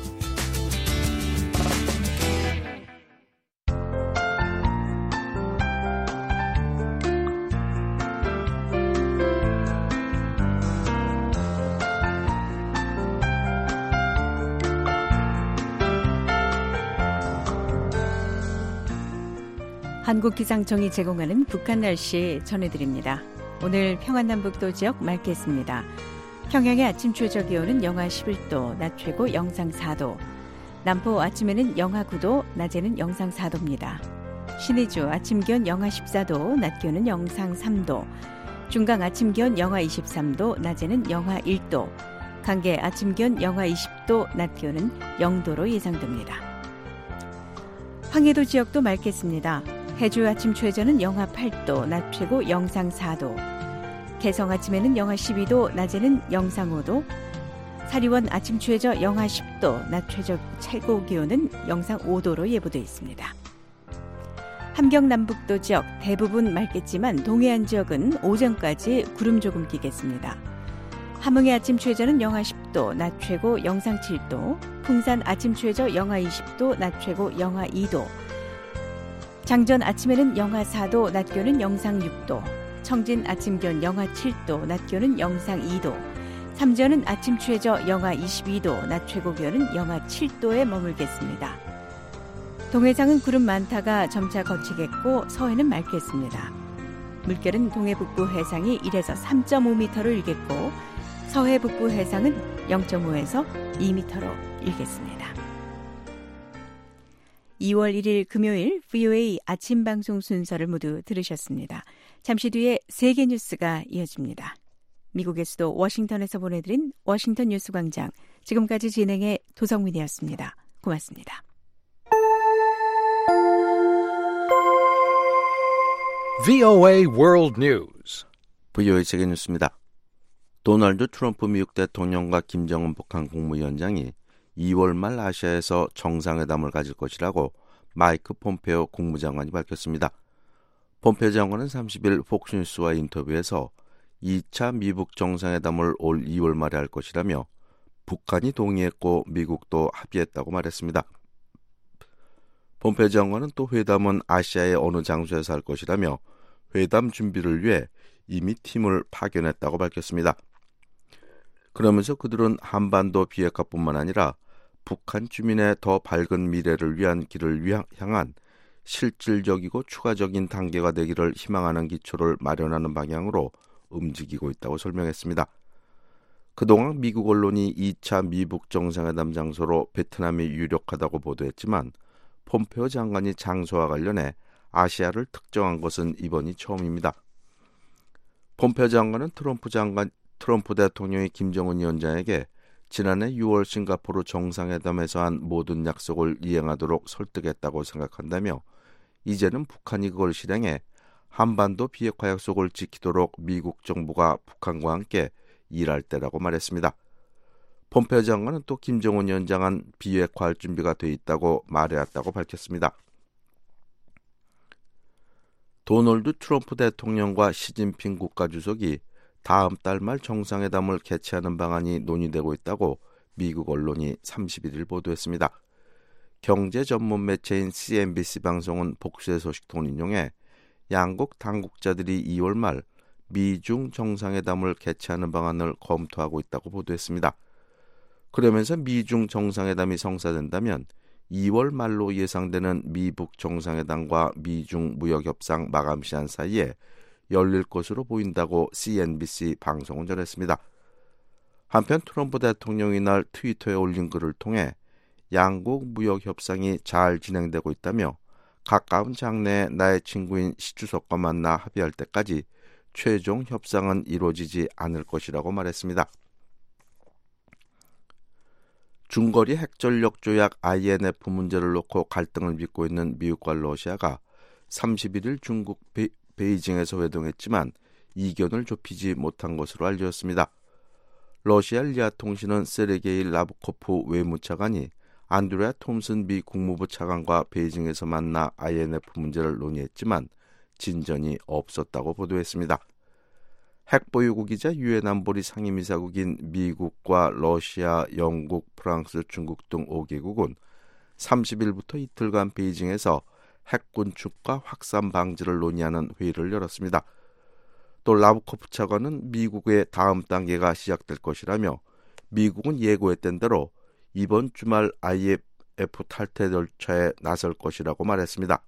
한국기상청이 제공하는 북한 날씨 전해드립니다. 오늘 평안남북도 지역 맑겠습니다. 평양의 아침 최저 기온은 영하 십일 도, 낮 최고 영상 사 도. 남포 아침에는 영하 구 도, 낮에는 영상 사 도입니다. 신의주 아침 기온 영하 십사 도, 낮 기온은 영상 삼 도. 중강 아침 기온 영하 이십삼 도, 낮에는 영하 일 도. 강계 아침 기온 영하 이십 도, 낮 기온은 영 도로 예상됩니다. 황해도 지역도 맑겠습니다. 해주 아침 최저는 영하 팔 도, 낮 최고 영상 사 도. 개성 아침에는 영하 십이 도, 낮에는 영상 오 도. 사리원 아침 최저 영하 십 도, 낮 최저 최고 기온은 영상 오 도로 예보되어 있습니다. 함경 남북도 지역 대부분 맑겠지만 동해안 지역은 오전까지 구름 조금 끼겠습니다. 함흥의 아침 최저는 영하 십 도, 낮 최고 영상 칠 도. 풍산 아침 최저 영하 이십 도, 낮 최고 영하 이 도. 장전 아침에는 영하 사 도, 낮 기온은 영상 육 도. 청진 아침 기온 영하 칠 도, 낮 기온은 영상 이 도. 삼전은 아침 최저 영하 이십이 도, 낮 최고 기온은 영하 칠 도에 머물겠습니다. 동해상은 구름 많다가 점차 거치겠고 서해는 맑겠습니다. 물결은 동해 북부 해상이 일에서 삼 점 오 미터로 일겠고 서해 북부 해상은 영 점 오에서 이 미터로 일겠습니다. 이월 일일 금요일 브이오에이 아침 방송 순서를 모두 들으셨습니다. 잠시 뒤에 세계 뉴스가 이어집니다. 미국의 수도 워싱턴에서 보내드린 워싱턴 뉴스 광장. 지금까지 진행의 도성민이었습니다. 고맙습니다. 브이오에이 World News. 브이오에이 세계 뉴스입니다. 도널드 트럼프 미국 대통령과 김정은 북한 국무위원장이 이월 말 아시아에서 정상회담을 가질 것이라고 마이크 폼페오 국무장관이 밝혔습니다. 폼페오 장관은 삼십일 폭스뉴스와 인터뷰에서 이 차 미북 정상회담을 올 이월 말에 할 것이라며 북한이 동의했고 미국도 합의했다고 말했습니다. 폼페오 장관은 또 회담은 아시아의 어느 장소에서 할 것이라며 회담 준비를 위해 이미 팀을 파견했다고 밝혔습니다. 그러면서 그들은 한반도 비핵화뿐만 아니라 북한 주민의 더 밝은 미래를 위한 길을 향한 실질적이고 추가적인 단계가 되기를 희망하는 기초를 마련하는 방향으로 움직이고 있다고 설명했습니다. 그동안 미국 언론이 이 차 미북 정상회담 장소로 베트남이 유력하다고 보도했지만 폼페오 장관이 장소와 관련해 아시아를 특정한 것은 이번이 처음입니다. 폼페오 장관은 트럼프 장관, 트럼프 대통령이 김정은 위원장에게 지난해 유월 싱가포르 정상회담에서 한 모든 약속을 이행하도록 설득했다고 생각한다며 이제는 북한이 그걸 실행해 한반도 비핵화 약속을 지키도록 미국 정부가 북한과 함께 일할 때라고 말했습니다. 폼페오 장관은 또 김정은 위원장은 비핵화할 준비가 돼 있다고 말해왔다고 밝혔습니다. 도널드 트럼프 대통령과 시진핑 국가주석이 다음 달 말 정상회담을 개최하는 방안이 논의되고 있다고 미국 언론이 삼십일 일 보도했습니다. 경제 전문 매체인 씨엔비씨 방송은 복수의 소식통을 인용해 양국 당국자들이 이월 말 미중 정상회담을 개최하는 방안을 검토하고 있다고 보도했습니다. 그러면서 미중 정상회담이 성사된다면 이월 말로 예상되는 미북 정상회담과 미중 무역협상 마감 시한 사이에 열릴 것으로 보인다고 씨엔비씨 방송은 전했습니다. 한편 트럼프 대통령이 이날 트위터에 올린 글을 통해 양국 무역협상이 잘 진행되고 있다며 가까운 장래에 나의 친구인 시 주석과 만나 합의할 때까지 최종 협상은 이루어지지 않을 것이라고 말했습니다. 중거리 핵전력 조약 아이엔에프 문제를 놓고 갈등을 빚고 있는 미국과 러시아가 삼십일 일 중국 베, 베이징에서 회동했지만 이견을 좁히지 못한 것으로 알려졌습니다. 러시아 리아 통신은 세르게이 라브코프 외무차관이 안드레아 톰슨 미 국무부 차관과 베이징에서 만나 아이엔에프 문제를 논의했지만 진전이 없었다고 보도했습니다. 핵보유국이자 유엔 안보리 상임이사국인 미국과 러시아, 영국, 프랑스, 중국 등 오 개국은 삼십 일부터 이틀간 베이징에서 핵 군축과 확산 방지를 논의하는 회의를 열었습니다. 또 라브코프 차관은 미국의 다음 단계가 시작될 것이라며 미국은 예고했던 대로 이번 주말 아이엔에프 탈퇴 절차에 나설 것이라고 말했습니다.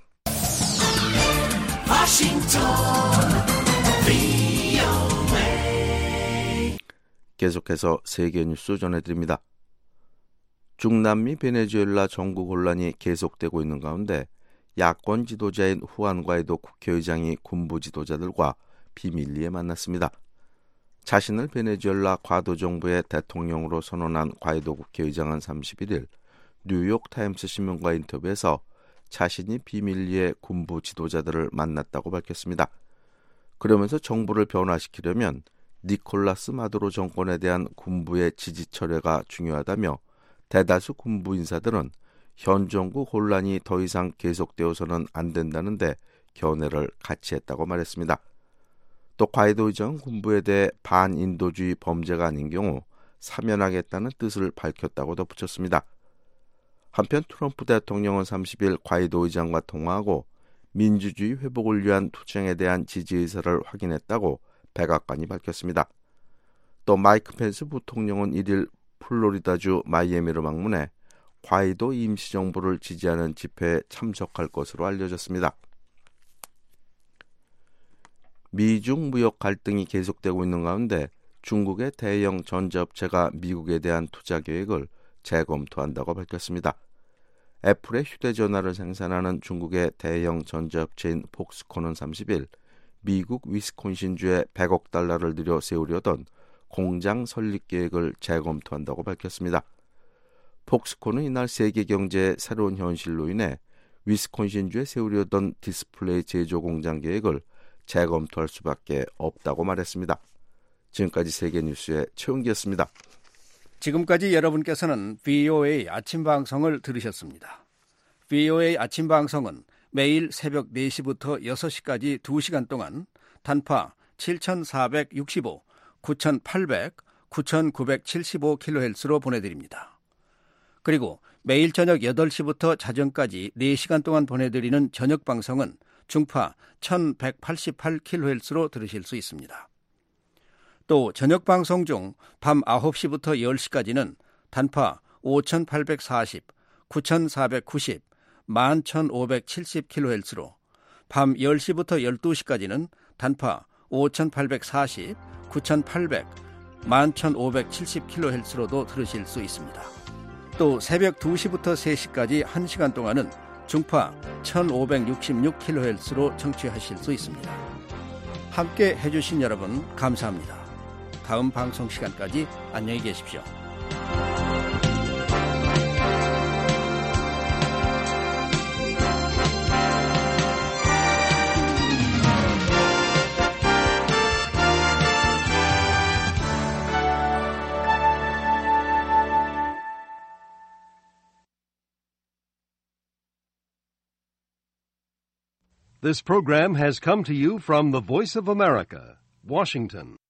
계속해서 세계 뉴스 전해드립니다. 중남미 베네수엘라 정국 혼란이 계속되고 있는 가운데 야권 지도자인 후안 과이도 국회의장이 군부 지도자들과 비밀리에 만났습니다. 자신을 베네수엘라 과도 정부의 대통령으로 선언한 과이도 국회의장은 삼십일 일 뉴욕 타임스 신문과 인터뷰에서 자신이 비밀리에 군부 지도자들을 만났다고 밝혔습니다. 그러면서 정부를 변화시키려면 니콜라스 마두로 정권에 대한 군부의 지지 철회가 중요하다며 대다수 군부 인사들은 현 정부 혼란이 더 이상 계속되어서는 안 된다는데 견해를 같이 했다고 말했습니다. 또 과이도 의장은 군부에 대해 반인도주의 범죄가 아닌 경우 사면하겠다는 뜻을 밝혔다고 덧붙였습니다. 한편 트럼프 대통령은 삼십 일 과이도 의장과 통화하고 민주주의 회복을 위한 투쟁에 대한 지지 의사를 확인했다고 백악관이 밝혔습니다. 또 마이크 펜스 부통령은 일 일 플로리다주 마이애미로 방문해 과이도 임시정부를 지지하는 집회에 참석할 것으로 알려졌습니다. 미중 무역 갈등이 계속되고 있는 가운데 중국의 대형 전자업체가 미국에 대한 투자 계획을 재검토한다고 밝혔습니다. 애플의 휴대전화를 생산하는 중국의 대형 전자업체인 폭스콘은 삼십 일 미국 위스콘신주에 백억 달러를 들여 세우려던 공장 설립 계획을 재검토한다고 밝혔습니다. 폭스콘은 이날 세계 경제의 새로운 현실로 인해 위스콘신주에 세우려던 디스플레이 제조 공장 계획을 재검토할 수밖에 없다고 말했습니다. 지금까지 세계뉴스의 최은기였습니다. 지금까지 여러분께서는 브이오에이 아침 방송을 들으셨습니다. 브이오에이 아침 방송은 매일 새벽 네 시부터 여섯 시까지 두 시간 동안 단파 칠천사백육십오, 구천팔백, 구천구백칠십오 킬로헤르츠로 보내드립니다. 그리고 매일 저녁 여덟 시부터 자정까지 네 시간 동안 보내드리는 저녁 방송은 중파 천백팔십팔 킬로헤르츠로 들으실 수 있습니다. 또 저녁 방송 중 밤 아홉 시부터 열 시까지는 단파 오천팔백사십, 구천사백구십, 만 천오백칠십 킬로헤르츠로 밤 열 시부터 열두 시까지는 단파 오천팔백사십, 구천팔백, 만 천오백칠십 킬로헤르츠로도 들으실 수 있습니다. 또 새벽 두 시부터 세 시까지 한 시간 동안은 중파 천오백육십육 킬로헤르츠로 청취하실 수 있습니다. 함께 해주신 여러분 감사합니다. 다음 방송 시간까지 안녕히 계십시오. This program has come to you from the Voice of America, Washington.